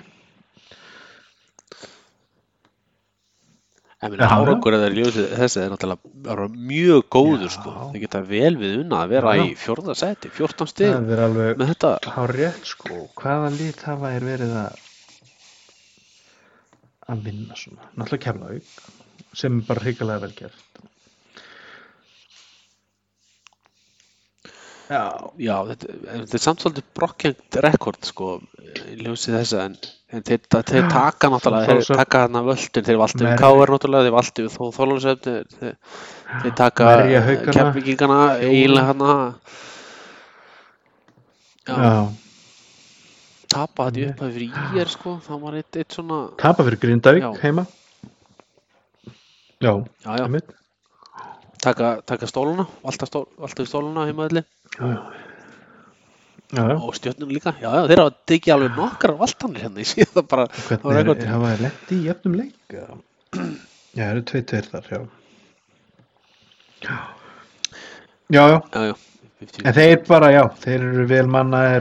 Árangur eða þessi er náttúrulega mjög góður sko. Þeir geta vel við unna að vera í 4. sæti, 14 stig með þetta. Hárrétt sko. Hvaða lið hafa verið að vinna svona? Náttúrulega Keflavík sem er bara hrikalega vel gert. Já, þetta er samt svolítið brokkjengt rekord sko, í ljósi þessa en þeir taka náttúrulega, þeir taka þarna völdin, þeir valdi við KR náttúrulega, þeir valdi við Þorlákshöfn, þeir taka Keflvíkingana eiginlega þarna. Já. Tapa þetta upp að fyrir IR sko, það var eitt svona. Tapa fyrir Grindavík heima. Já. Taka stólana, valta við stólana heimaðli. og Stjörnuna líka, já, þeir hafa tekið alveg nokkrar valtanir hérna, ég sé það bara Hvernig hafa þeir lent í jöfnum leik? Já, það eru 2-2 þar, já. Já. En þeir bara, já, þeir eru vel mannaðir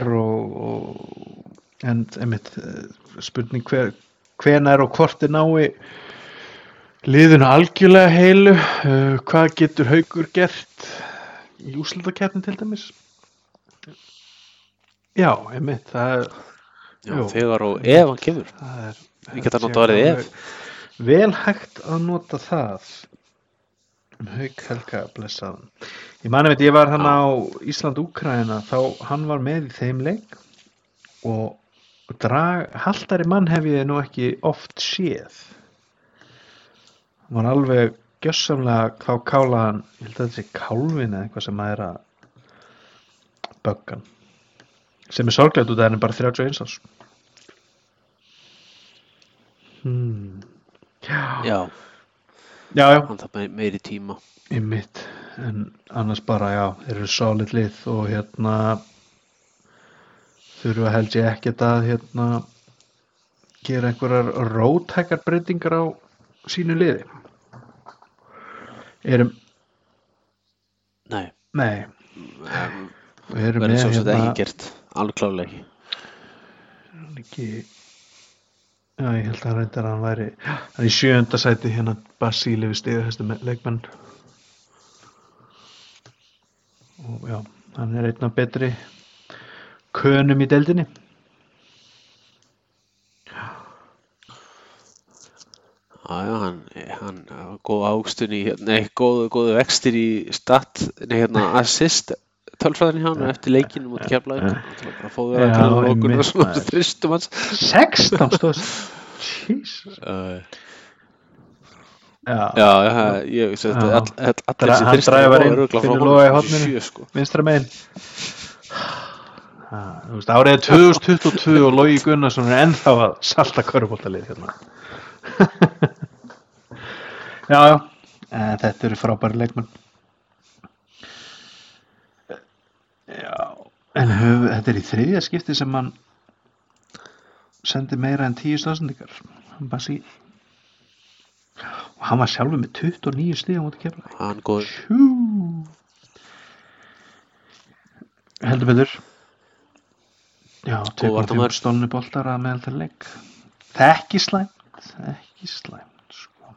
en einmitt spurning hvenær og hvort er nái liðinu algjörlega heilu, hvað getur Haukur gert í úrslitakeppni til dæmis? Já, einmitt, það Já, þegar og ef hann kemur. Ég get að nota orðið ef. Vel hægt að nota það. Hauk Helga, blessaðan. Ég veit, ég var hann á Ísland-Úkraína, þá hann var með í þeim leik og haltari mann hef ég nú ekki oft séð. Hann var alveg gjörsamlega þá kálaðan, ég held að þetta sé kálfin eða eitthvað sem að böggan. Sem sorglegt út af henni bara 31 árs. Já. Hann þarf meiri tíma. Einmitt, en annars bara, já, þeir eru solid lið og þurfa held ég ekkert að gera einhverjar róttækar breytingar á sínu liði. Nei. Við erum með þetta ekki gert, alveg klárlega ekki. Já, ég held að reyndar að hann væri í 7. sæti Basíli við stigahæstu leikmenn og já, hann er einn af betri könum í deildinni. Hann góð ávöxtun góðu vextir í assist tölfræðinni hjá hann eftir leikinn mútið Keflavík bara fóðu að kalla lókun og svona þristum hans 16 stóð Jesus ég seti allir þessi þristum finnur loga í horninu vinstra megin árið 2022 og Logi Gunnarsson er ennþá að salta körfuboltalið já þetta eru frábæri leikmenn. Já, en þetta er í 3. skipti sem hann sendi meira en 10 stóðsendingar Basíl og hann var sjálfur með 29 stig á móti Keflavík. Hann góður. Heldur betur. Já, 2,5 stolni boltar að meðaltal leik. Það er ekki slæmt sko.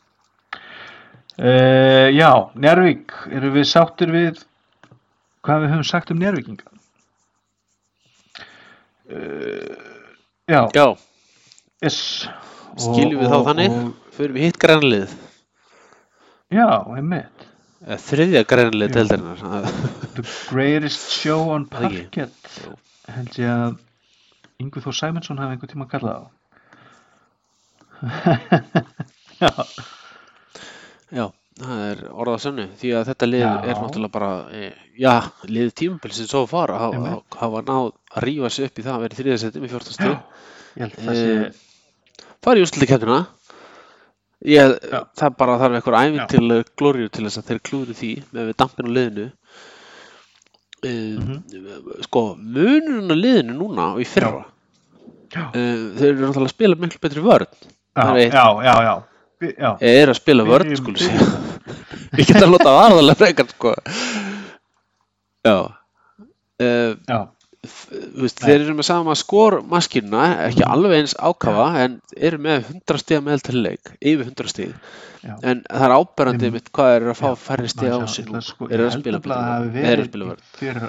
Já, Njarðvík, erum við sáttir við hvað við höfum sagt Njarðvíkinga? Já. Yes. Skiljum við þá þannig? Förum við hitt grænlið? Já, einmitt. 3. grænlið deildarinnar. The greatest show on parket. Held ég að Yngvi Þór Sæmundsson hafi einhvern tíma kallað á. Já, það er orðað sönnu því að þetta lið er náttúrulega bara lið tímabilsins svo fara hafa náð að rífa sig upp í það að vera í 3. sæti með 14 stig. Ég held það sé fara í úrslitakeppnina. Það bara þarf einhver ævintýraleg glóríu til þess að þeir klúðri því með við dampinu á liðinu. Sko, munurinn á liðinu núna og í fyrra. Þeir eru náttúrulega að spila miklu betri vörn. Já. Ég er að spila vörn, skulu segja. Ég get að láta varðarlega frekar, sko. Þeir eru með sama skórmaskínuna, ekki alveg eins ákafa, en eru með 100 stiga meðaltal leik, yfir 100 stig. En það er áberandi mitt hvað er að fá færri stiga á sig nú. Er að spila vörn.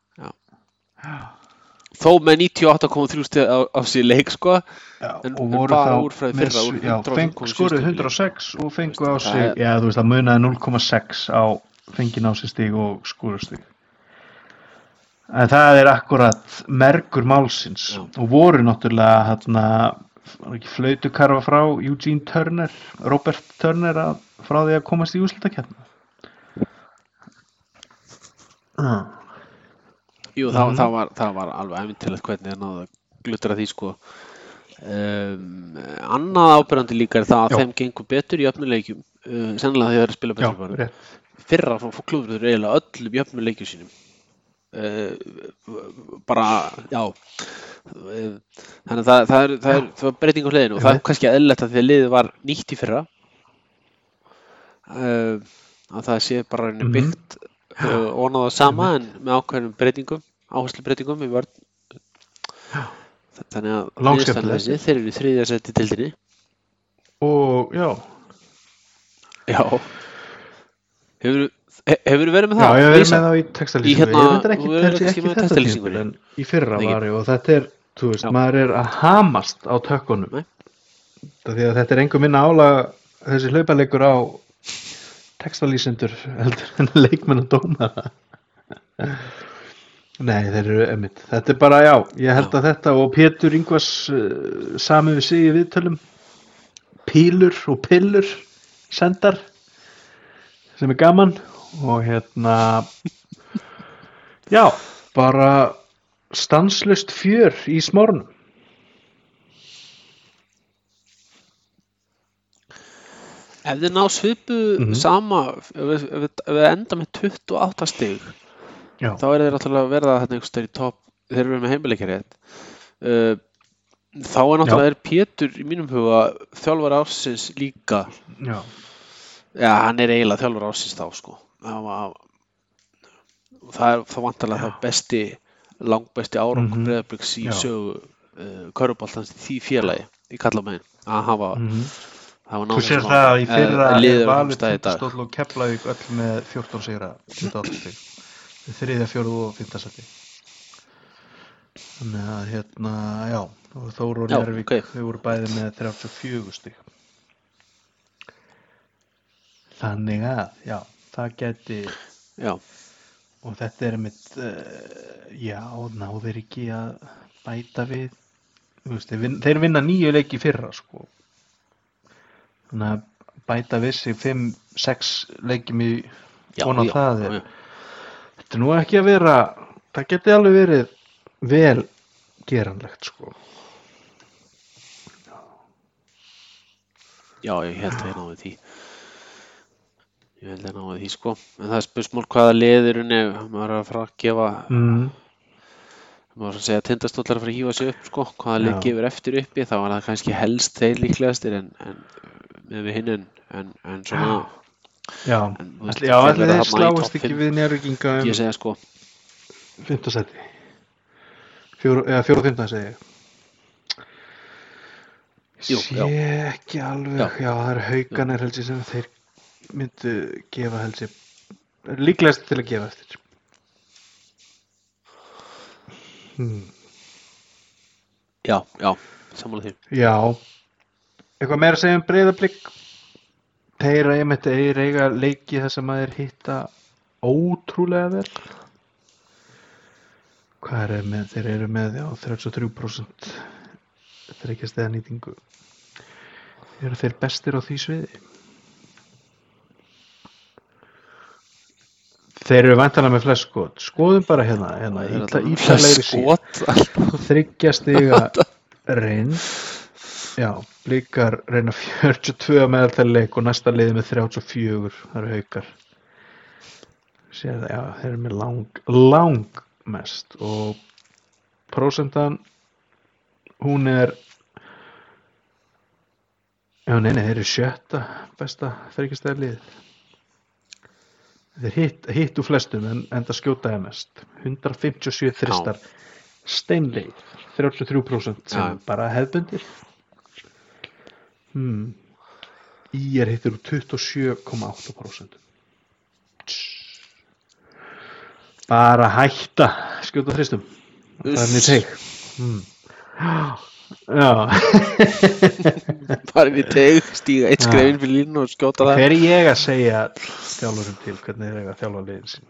Þó með 98,3 stig á sig leik, sko. En bara úr frá því fyrra skoruð 106 og fengu á sig það munaði 0,6 á fengin á sig stig og skorustig en það er akkurat mergur málsins og voru náttúrulega flautukarfa frá Eugene Turner Robert Turner frá því að komast í úrslitakeppni. Jú, það var alveg ævintýrlegt hvernig það náði að glutra því, sko. Annað áberandi líka er það að þeim gengur betur í jöfnuleikjum sennilega því að þeir spila betur fyrra klúðruður eiginlega öllum jöfnuleikjum sínum bara, já þannig að það var breyting á liðinu og það er kannski eðlilegt að því að liðið var nýtt í fyrra að það sé bara byggt ofan á það sama en með ákveðnum breytingum, áherslubreytingum í vörn. Þannig að niðurstaðan er þessi, þeir eru í 3. sæti í deildinni. Og já. Hefurðu verið með það? Já, ég hef verið með það í textalýsingu. Ég veit ekki þetta tímabil, en í fyrra var ég og þetta er, þú veist, maður er að hamast á tökkunum. Því að þetta er engu minna álag þessi hlaupaleikur á textalýsendur heldur en leikmenn og dómara. Nei, þeir eru einmitt. Þetta er bara, já, ég held að þetta og Pétur Ingvars sami við sig í viðtölum. Pílur og pillur sendar sem er gaman og já, bara stanslaust fjör í smárunum. Ef þið ná svipu sama, ef við enda með 28 stig, já. Þá er þeir náttúrulega að verða þarna einhvers staðar í topp, þeir eru með heimileikja rétt. Þá er náttúrulega Pétur í mínum huga þjálfari ársins líka. Já. Já, hann er eiginlega þjálfari ársins þá, sko. Það vantarlega það langbesti árangur Breiðabliks í sögu körfuboltans í því félagi, í kallamegin, að hafa Þú sér það í fyrra Valur, Tindastóll og Keflavík öll með 14 sigra 28 stig. 3., 4. og 5. sæti. Þannig að já, og Þór og Njarðvík þau voru bæði með 34 stig. Þannig að, já, það gæti og þetta er einmitt já, náður ekki að bæta við, þú veist, þeir vinna 9 leiki í fyrra, sko. Þannig að bæta við sig 5-6 leikjum í von á það þetta er nú ekki að vera, það geti alveg verið vel geranlegt, sko. Já, ég held að ég náði því. Sko. En það er spursmál hvaða liðurinn maður er að fara að gefa maður er að segja að Tindastóll er að fara að hífa sig upp, sko. Hvaða lið gefur eftir uppi, þá var það kannski helst þeir líklegastir en með við hinn en svona já, allir þeir sláast ekki við Njarðvíkinga ég segja, sko 5. sæti 4. og 5. segi ég sé ekki alveg já, það eru Haukarnir helsi sem þeir myndu gefa helsi líklegast til að gefa eftir já, sammála því já eitthvað meira að segja Breiðablik þeir eiga leiki þess að maður hitta ótrúlega vel hvað er með þeir eru með 33% þriggja stiga nýtingu eru þeir bestir á því sviði þeir eru væntanlega með flest skot skoðum bara hérna ítalegri síð þriggja stiga reynd já, Blikar reyna 42 meðaltali leik og næsta liði með 34, það eru Haukar. Sér það, já, þeir eru með lang mest og prósentan, hún er, já, þeir eru 7. besta þriggja liðið. Þeir hittu flestum en enda skjótaði mest. 157 þristar, steinleið, 33% sem bara hefðbundir. IR hittir úr 27,8%. Bara hætta skjóta þristum. Það er mér teik. Já. Bara mér teik, stíga eitt skrefin fyrir línu og skjóta það. Hver er ég að segja þjálfurum til hvernig þeir eiga að þjálfa liðin sín?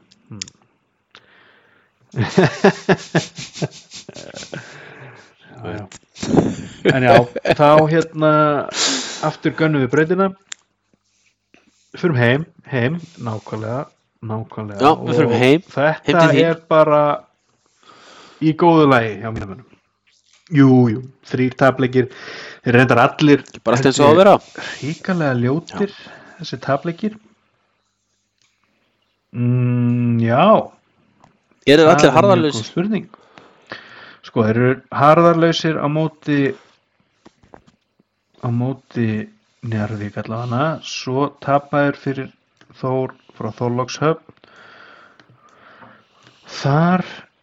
Já. En já, þá aftur gönnum við brautina förum heim nákvæmlega já, við förum heim þetta er bara í góðu lagi hjá mínum mönnum jú, 3 tapleikir þeir reyndar allir bara eins og að vera ríkalega ljótir þessi tapleikir já Eru Það allir er mjög góð harðarlausir? spurning. Sko, þeir eru harðarlausir á móti Njarðvík allavega, svo tapaður fyrir Þór frá Þorlákshöfn. Þar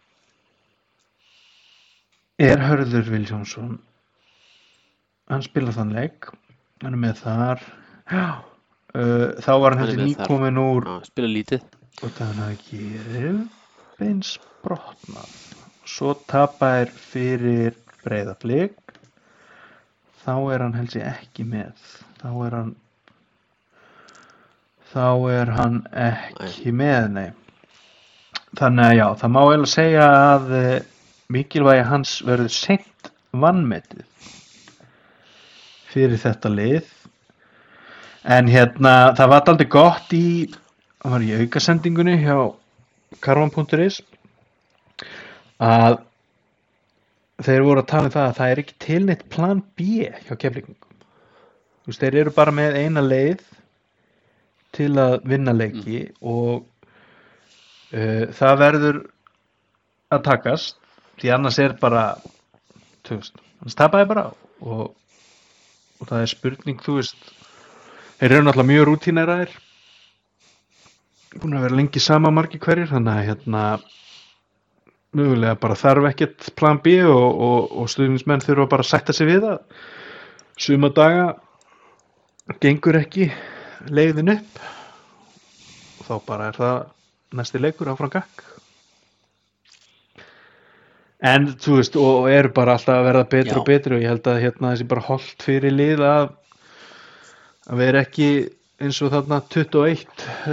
er Hörður Vilhjálmsson, hann spilar þann leik, hann er með þar. Já, þá var hann Hann er heldur með þar. nýkominn úr, Já, spila lítið. og það hann hafi ekki rifbeinsbrotnað. Svo tapaður fyrir Breiðablik, þá er hann heldur ekki með, þá er hann ekki með, nei. Þannig að já, það má eiginlega segja að mikilvægi hans verður seint vanmetið fyrir þetta lið. En það var dálítið gott það var í aukasendingunni hjá karvan.is að þeir voru að tala um það að það er ekki til neitt plan B hjá Keflvíkingum. Þú veist, þeir eru bara með eina leið til að vinna leiki og það verður að takast, því annars er bara, þú veist, annars tapaði bara og það er spurning, þú veist, þeir eru náttúrulega mjög rútíneraðir, búin að vera lengi sama margir hverjir, þannig að mögulega bara þarf ekkert plan B og stuðningsmenn þurfa bara að sætta sig við það. Suma daga gengur ekki leiðin upp og þá bara er það næsti leikur áfram gakk. En þú veist, og eru bara alltaf að verða betri og betri og ég held að þessi bara holdt fyrir lið að vera ekki eins og þarna 21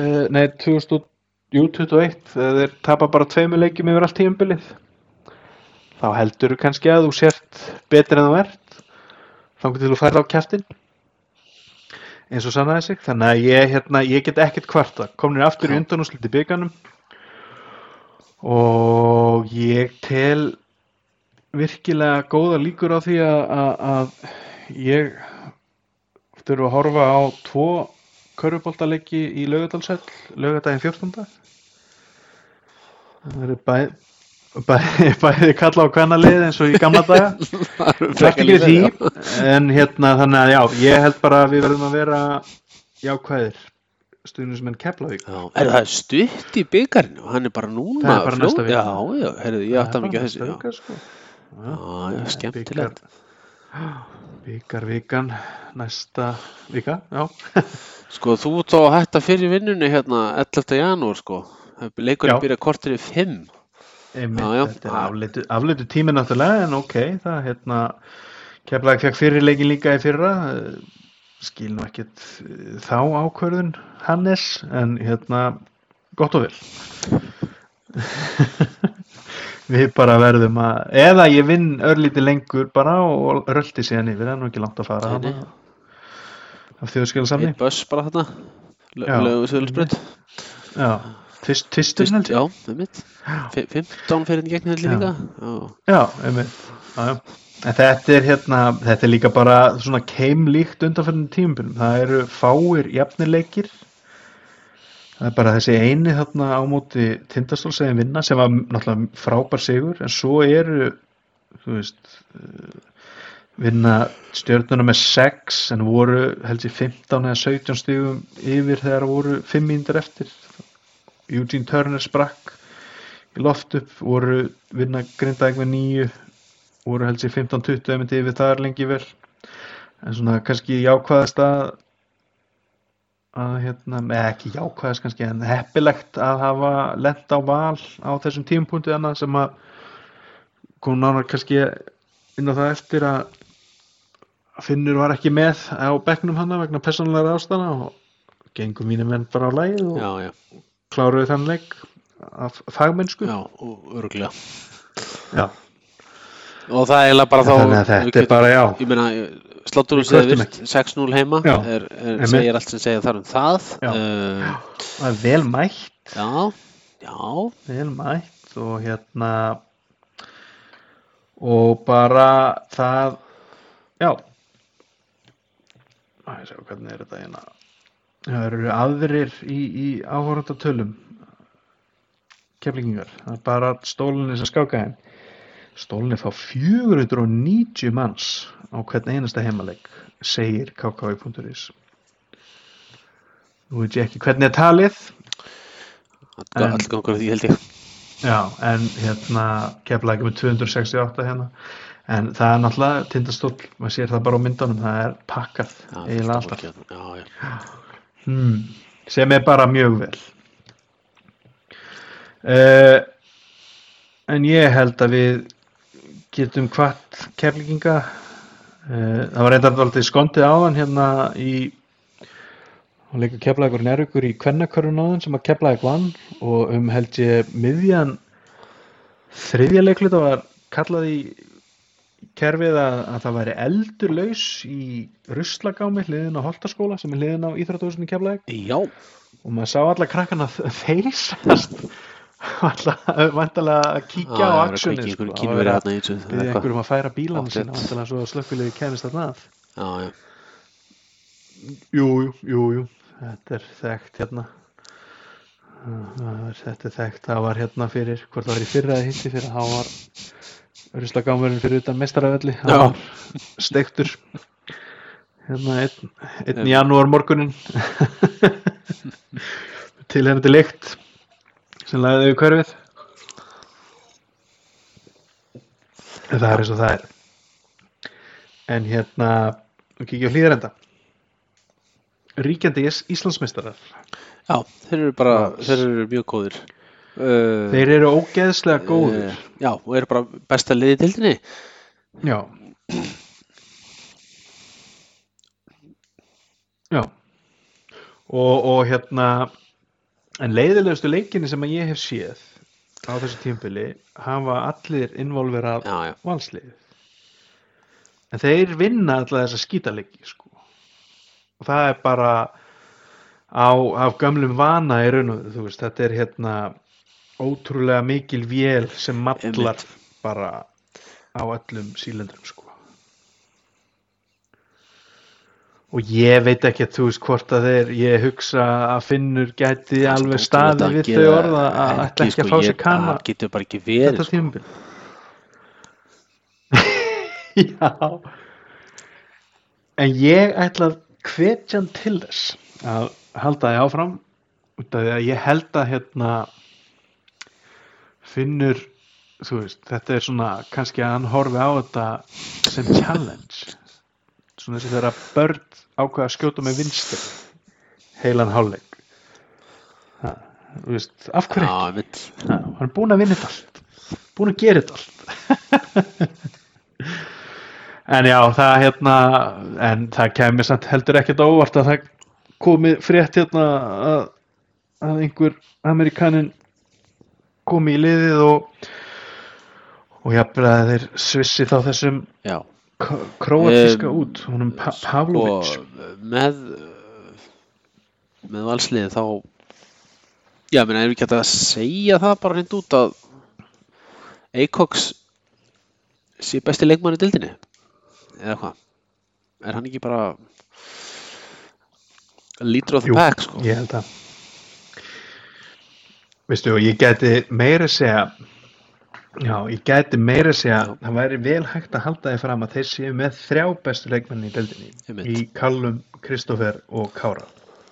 þegar þeir tapa bara 2 leikjum yfir allt tímabilið. Þá heldur kannski að þú sért betri en þú ert þangað til þú færð á kjaftinn eins og sannaði sig. Þannig að ég get ekkert kvarta, komnir aftur í undanúrslit í bikarnum og ég tel virkilega góða líkur á því að ég þurfa að horfa á 2 körfuboltaleiki í Laugardalshöll laugardaginn 14. Það eru bæði kalla á kvennalið eins og í gamla daga. Ekki við því, en þannig að já, ég held bara að við verðum að vera jákvæðir stuðningsmenn Keflavík. Já, það er stutt í bikarinu, hann er bara núna. Það er bara næsta vika. Já, heyrðu, ég átti að mikið þessu. Já, sko. Já, skemmtilegt. Bikarvikan næsta vika, já. Sko, þú þá að hætta fyrir vinnunni 11. janúar, sko. Leikurinn byrja kortir í 5. Þetta er afleitu tími náttúrulega, en ok, það Keflavík fekk fyrir leikin líka í fyrra, skil nú ekkert þá ákvörðun Hannes, en gott og vel. Við bara verðum að, eða ég vinn örlítið lengur bara og rölti síðan yfir, það er nú ekki langt að fara hana af þjóðskjálasamni. Eitt buss bara þarna, Laugardalsbraut. Já, tvistur held ég. Já, einmitt. 15 fyrir í gegn held ég líka. Já, einmitt. Já. En þetta er líka bara svona keimlíkt undanfarandi tímabilum. Það eru fáir jafnir það er bara þessi eini þarna á móti Tindastól sem vinna, sem var náttúrulega frábær sigur, en svo eru, þú veist, vinna Stjörnuna með 6 en voru held ég 15 eða 17 stigum yfir þegar voru 5 mínútur eftir. Eugene Turner sprakk í loft upp, voru vinna Grindavík með 9, voru held ég 15-20 myndi yfir þar lengi vel, en svona kannski jákvæðast að ekki jákvæðast kannski, en heppilegt að hafa lent á Val á þessum tímapunkti sem að kom nánar kannski inn á það eftir að Finnur var ekki með á bekknum hana vegna persónulegra ástæðna og gengu mínir menn bara á lagið og kláruðu þann leik af fagmennsku. Já, og örugglega. Já. Og það er eiginlega bara þá, þannig að þetta er bara, já, ég meina, slátturum segir virt 6-0 heima, segir allt sem segja þar það. Það er vel mætt. Já. Vel mætt og og bara það, já, ég sjá hvernig er þetta það eru aðrir í áhorfandatölum. Keflvíkingar, það er bara Stólinni sem skáka þeim. Stólinni fá 490 manns á hvern einasta heimaleik, segir kkv.is. Nú veit ég ekki hvernig er talið. All gangur því held ég. Já, en Keflavík með 268 hérna. En það er náttúrulega Tindastóll, maður sér það bara á myndunum, það er pakkað eiginlega alltaf. Sem er bara mjög vel. En ég held að við getum hvatt Keflvíkinga. Það var reyndar dálítið skondið áðan hérna og leikur Keflavíkur Njarðvíkur í kvennakörfun áðan sem að Keflavík vann og held ég miðjan þriðja leikluta var kallað í kerfið að það væri eldur laus í ruslagámi hliðin á Holtaskóla sem er hliðin á íþróttahúsinu í Keflavík. Já. Og maður sá alla krakkana þeysast væntanlega að kíkja á aksjónið sko. Það var einhverjum að færa bílana sína væntanlega svo að slökkviliðið kemist þarna að. Já. Jú. Þetta er þekkt hérna. Þetta er þekkt. Það var hérna fyrir, hvort það var í fyrra eða hitti fyrir, þá var ruslagámurinn fyrir utan meistaravelli. Það var steiktur. Hérna einn janúar morguninn. Tilheyrandi lykt sem lagði yfir hverfið. Það er eins og það er. En við kíkjum á Hlíðarenda. Ríkjandi Íslandsmeistarar. Já, þeir eru mjög góðir. Þeir eru ógeðslega góðir. Já, og eru bara besta liðið í deildinni. Já. Og en leiðilegustu leikinni sem ég hef séð á þessu tímabili hafa allir involverað valsliðið. En þeir vinna alla þessa skítaleiki sko. Og það er bara af gömlum vana í raun og þú veist, þetta er ótrúlega mikil vél sem mallar bara á öllum sílendrum sko. Og ég veit ekki að þú veist hvort að ég hugsa að Finnur gæti alveg staðið við þau orð að ætla ekki að fá sér kanna. Það getur bara ekki verið þetta tímabil. Já. En ég ætla að hvetja hann til þess að halda því áfram út af því að ég held að Finnur, þú veist, þetta er svona kannski að hann horfi á þetta sem challenge svona þessi þegar börn ákveða að skjóta með vinstri heilan hálfleik þú veist, af hverju ekki? Hann er búinn að vinna þetta allt búinn að gera þetta allt en já, það en það kemur samt heldur ekkert óvart að það komi frétt að einhver Amerikaninn komi í liðið og jafnvel að þeir svissi þá þessum króatíska út honum Pavlovic og með valsliðið þá menn ekki að segja það bara hreint út að Eikoks sé besti leikmann í deildinni eða hvað? Er hann ekki bara leader of the pack sko? Ég held að veistu, ég gæti meira segja það væri vel hægt að halda því fram að þeir séu með 3 bestu leikmenn í deildinni í Callum, Kristoffer og Kára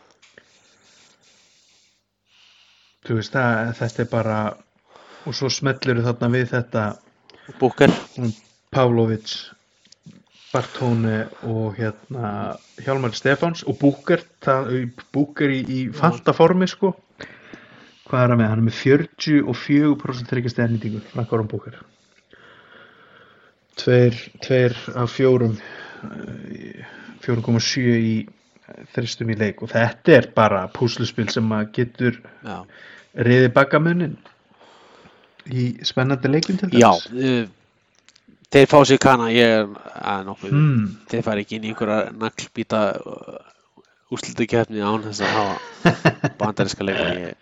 þú veist þetta er bara og svo smellur þarna við þetta Búker Pavlovic Bartóni og Hjálmar Stefáns og Búker í fantaformi sko. Hvað er hann með? Hann er með 44% þriggjastiganýtingu Frank Aron Búker 2 af 4 4,7 í þristum í leik og þetta er bara púsluspil sem að getur riðið bakamunin í spennandi leikum til þess. Já, þeir fá sér kanna, ég er nokkuð þeir fara ekki inn í einhverja naglbíta úrslitakeppni án þess að hafa bandaríska leikmenn.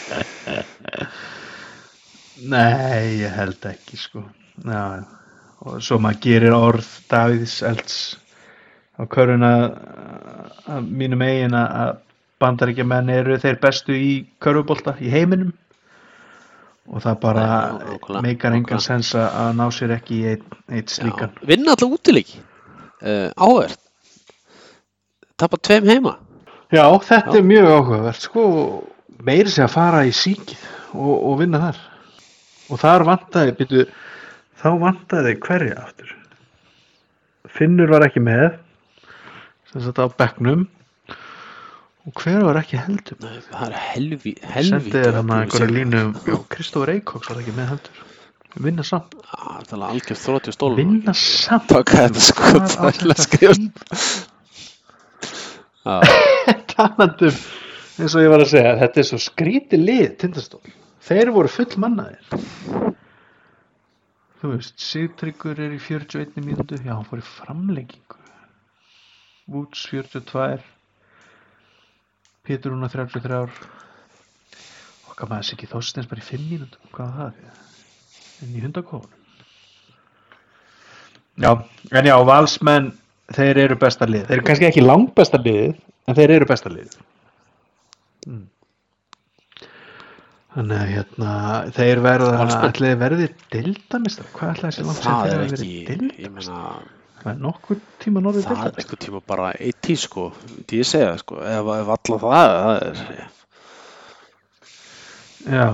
Nei, ég held ekki sko. Já, og svo maður gerir orð Davíðs Elds á körfuna að mínum eigin að bandaríkjamenn eru þeir bestu í körfubolta í heiminum og það bara nákvæmlega, meikar engan nákvæmlega. sens að ná sér ekki í eitt slíkan. Vinna alltaf útileiki áhverð tapa 2 heima. Já, þetta er mjög áhugavert sko, meiri sig að fara í síkið og vinna þar og þar þá vantaði hverja aftur. Finnur var ekki með sem sagt á bekknum og hver var ekki heldur. Nei, það er helvíti Sendið er hann að einhverja línu Kristófur Eikóks var ekki með heldur. Vinna samt. Það er algjör þrótti á stólum. Vinna samt. Taka þetta sko, það er að skrifa. Talandum, eins og ég var að segja, þetta er svo skrítið lið Tindastól. Þeir voru fullmannaðir. Þú veist, Sigtryggur er í 41 mínútu, já, hann fór í framlengingu. Woods 42, Pétur Rúnar 33, okkar maður Siggi Þorsteins bara í 5 mínútum, hvað var það? En í hundakófunum. Já, en já, Valsmenn, þeir eru besta lið. Þeir eru kannski ekki langbesta liðið, en þeir eru besta liðið. Þannig að þeir verði deildameistrar. Hvað ætlaði þessi langt sem þeir að verið deildameistrar? Það er nokkur tíma norðið deildameistrar. Það er einhver tíma bara 1 sko, því ég segja sko, ef alla það er... Já.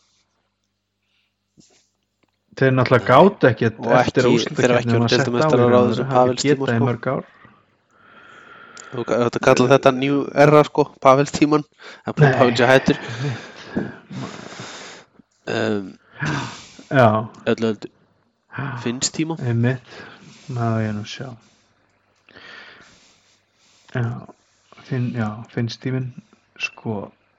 Þeir náttúrulega gátu ekkert eftir úrslitakeppnina að setja á þessu hafi getað í mörg ár. Þú kallar þetta New Era sko, Pavels tíman, en Pavels er hættur. Já. Öllu Finns tíma. Einmitt, má ég nú sjá. Já, Finns tíminn, sko.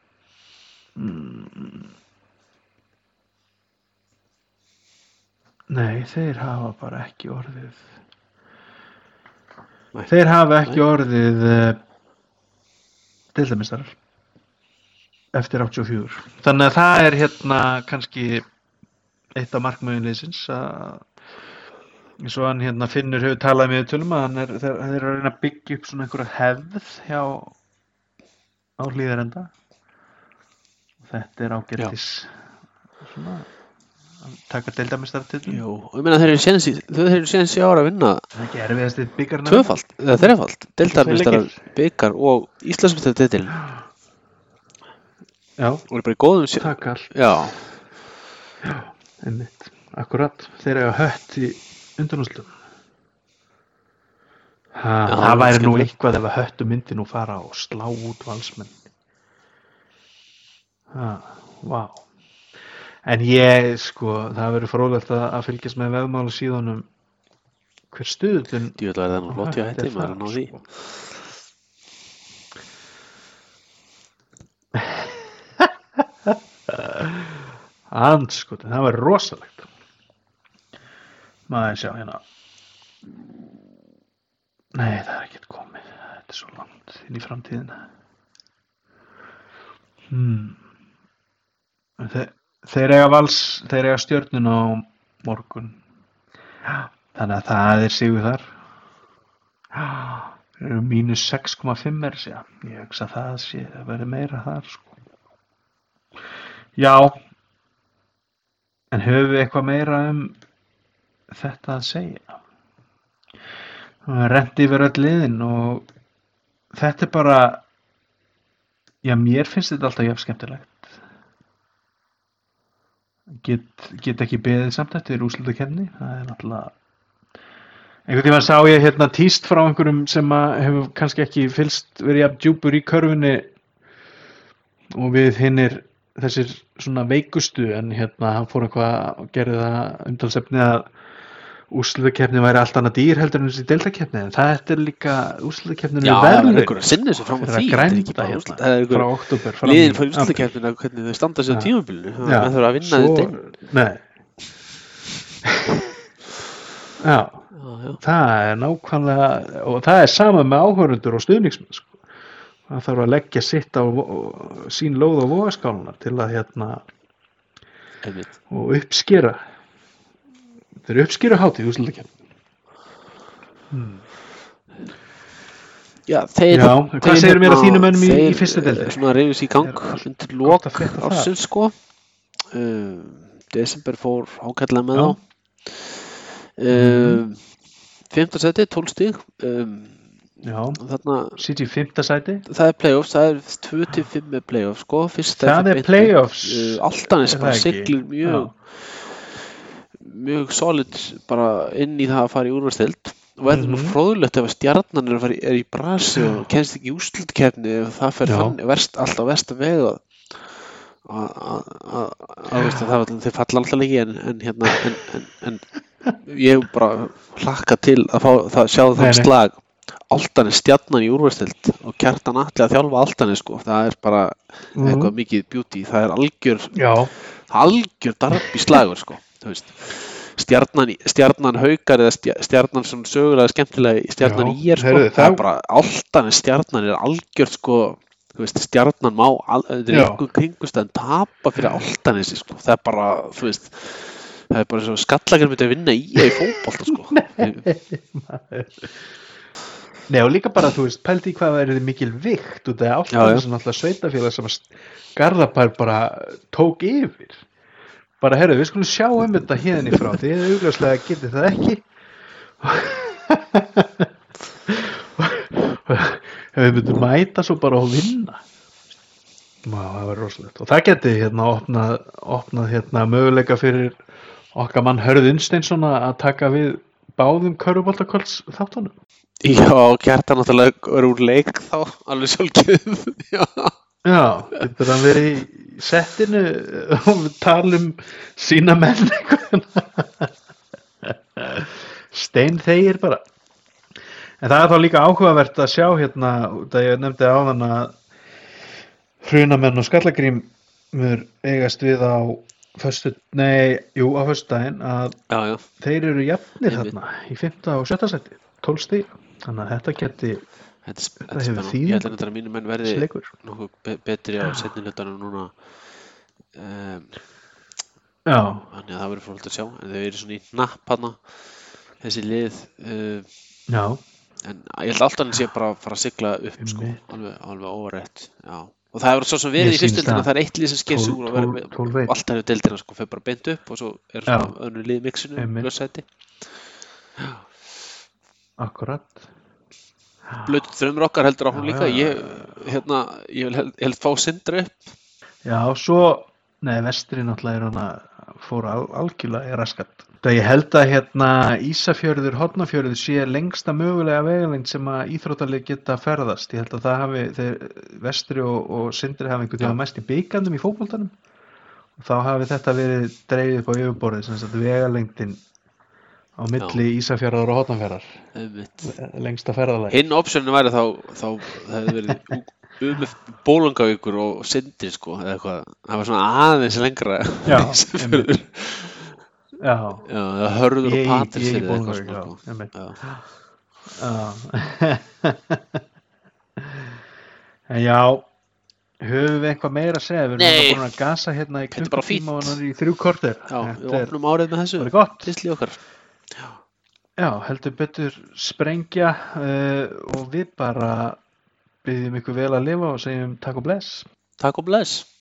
Nei, þeir hafa bara ekki orðið. Þeir hafa ekki orðið deildameistarar eftir 84. Þannig að það er kannski eitt af markmiðum liðsins að eins og hann Finnur hefur talað með tölum að þeir eru að reyna að byggja upp svona einhverja hefð á Hlíðarenda. Þetta er ágætis svona að taka deildarmeistaratitil. Jú, og ég meina þeir eru séns í ára að vinna það er erfiðasti bikarinn tvöfalt, eða þrefalt deildarmeistarar bikar og Íslandsmeistaratitil. Já, og er bara í góðum takk all. Já, einmitt, akkurat. Þeir eiga Hött í undanúrslitum. Það væri nú eitthvað ef að Höttu myndi nú fara og slá út Valsmenn. Vá. En það verður fróðlegt að fylgjast með vefmála síðanum hver stuðullin. Djúvel var það nú flott hjá hætti, maður að ná því. Andskotin, það var rosalegt. Maður sjá hérna. Nei, það er ekkert komið. Þetta er svo langt inn í framtíðina. Þeir eiga Stjörnuna á morgun. Þannig að það er sigur þar. Þeir eru mínus 6,5 er sér. Ég hugsa að það verði meira þar sko. Já. En höfum við eitthvað meira þetta að segja? Það renndi yfir öll liðin og þetta er bara, mér finnst þetta alltaf jafn skemmtilegt. Get ekki beðið samt eftir úrslitakeppni. Það er náttúrulega einhvern tímann sá ég tíst frá einhverjum sem hefur kannski ekki verið jafn djúpur í körfunni og við hinnir þessir svona veikustu en hann fór eitthvað og gerði það umtalsefni að úrslitakeppni væri allt annað dýr heldur en þessi deildakeppni en það er líka úrslitakeppnin er verðlaun. Já, einhverjum sinnir sem fram á því. Það er ekki bara frá október. Liðin fór úrslitakeppnina hvernig þau standa sig á tímabilinu. Það þurfa að vinna þetta inn. Nei. Já, það er nákvæmlega og það er sama með áhorfendur og stuðningsmenn sko. Það þarf að leggja sitt á sín lóð á vogaskáluna til að og uppskera. Þeir eru uppskeruhátíð úrslitakeppni. Já, hvað segir mér að þínum mönnum í fyrstu deildinni? Svona reyfis í gang undir lok ársins sko. Desember fór ágætlega með Já. þá. 5. sæti, 12 stig. Já, Þarna, City í 5. sæti. það er playoffs, það er 2-5 með playoffs, sko. Fyrsta Það er beint upp. playoffs, Álftanes er bara það ekki? siglir mjög solid bara inn í það að fara í úrvalsdeild. Og verður nú fróðlegt ef að Stjarnan er í brasi og kemst ekki í úrslitakeppni ef það fer alltaf versta veg þeir falla alltaf ekki en ég bara hlakka til að sjá þann slag Álftanes Stjarnan í úrvalsdeild og Kjartan Atli að þjálfa Álftanes, sko. Það er bara eitthvað mikið beauty, það er algjör darbi slagur, sko, þú veist. Stjarnan Haukar eða Stjarnan svona sögulega skemmtilega Stjarnan ÍR, sko. Það er bara Álftanes Stjarnan er algjört, sko, þú veist, Stjarnan má einhver kringumstæðan tapa fyrir Álftanesi, sko. Það er bara, þú veist, það er bara svo Skallagrímur myndi að vinna í fótbolta, sko. Nei, og líka bara, þú veist, pældi í hvað verið mikil vikt út af Álftanes sem alltaf sveitafélag sem að Garðabær bara tók yfir. Bara, herru, við skulum sjá þetta hérna í frá, þið augljóslega getið það ekki. Við myndum mæta svo bara og vinna. Það var rosalegt. Og það geti opnað möguleika fyrir okkar mann Hörð Unnsteinsson að taka við báðum körfuboltakvölds þáttunum. Já, Kjartan náttúrulega er úr leik þá, alveg sjálfgjöf. Já, getur hann verið í settinu og við talum sína menn steinþegir bara. En það er þá líka áhugavert að sjá hérna, það ég nefndi áðan að Hrunamenn og Skallagrímur eigast við á föstudaginn að þeir eru jafnir þarna í 5. og 7. sæti, 12 stig. Þannig að þetta geti Þetta hefur þýðingu. Ég held að mínum menn verði nokkuð betri á seinni hlutanum núna. Þannig að það verður fróðlegt að sjá. En þau eru svona í hnapp hana, þessi lið. En ég held alltaf að hann sé bara að fara að sigla upp, sko, alveg órætt. Já. Og það hefur svo sem verið í fyrstildina, það er eitt lið sem sker sig úr og allt hefur deildina, sko, fyrir bara beint upp og svo er svona önnur lið í mixinu, blöðsæti. Akkurat. Blötu draumur okkar heldur áfram líka. Ég held fá Sindri upp. Já, svo vestri náttúrulega fór algjörlega í raskat. Það ég held að Ísafjörður, Hornafjörður sé lengsta mögulega vegalengd sem að íþróttalið geta ferðast. Ég held að það hafi vestri og Sindri hafi einhvern veginn mest í bikandum í fótboltanum. Og þá hafi þetta verið dreifið upp á yfirborðið, sem sagt vegalengdin á milli Ísafjarðar og Hornafjarðar. Lengsta ferðalag. Hinn optionin væri þá það hefði verið Bólungavíkur og Sindri, sko, eða eitthvað. Það var svona aðeins lengra. Ísafjörður. Já, Hörður og Patris eða eitthvað svona. En já, höfum við eitthvað meira að segja? Við erum búin að gasa hérna í klukkutíma og hann í 3 korter. Já, við opnum árið með þessu. Það er gott. Fyrstli okkar. Já, heldur betur sprengja og við bara byggjum ykkur vel að lifa og segjum takk og bless. Takk og bless.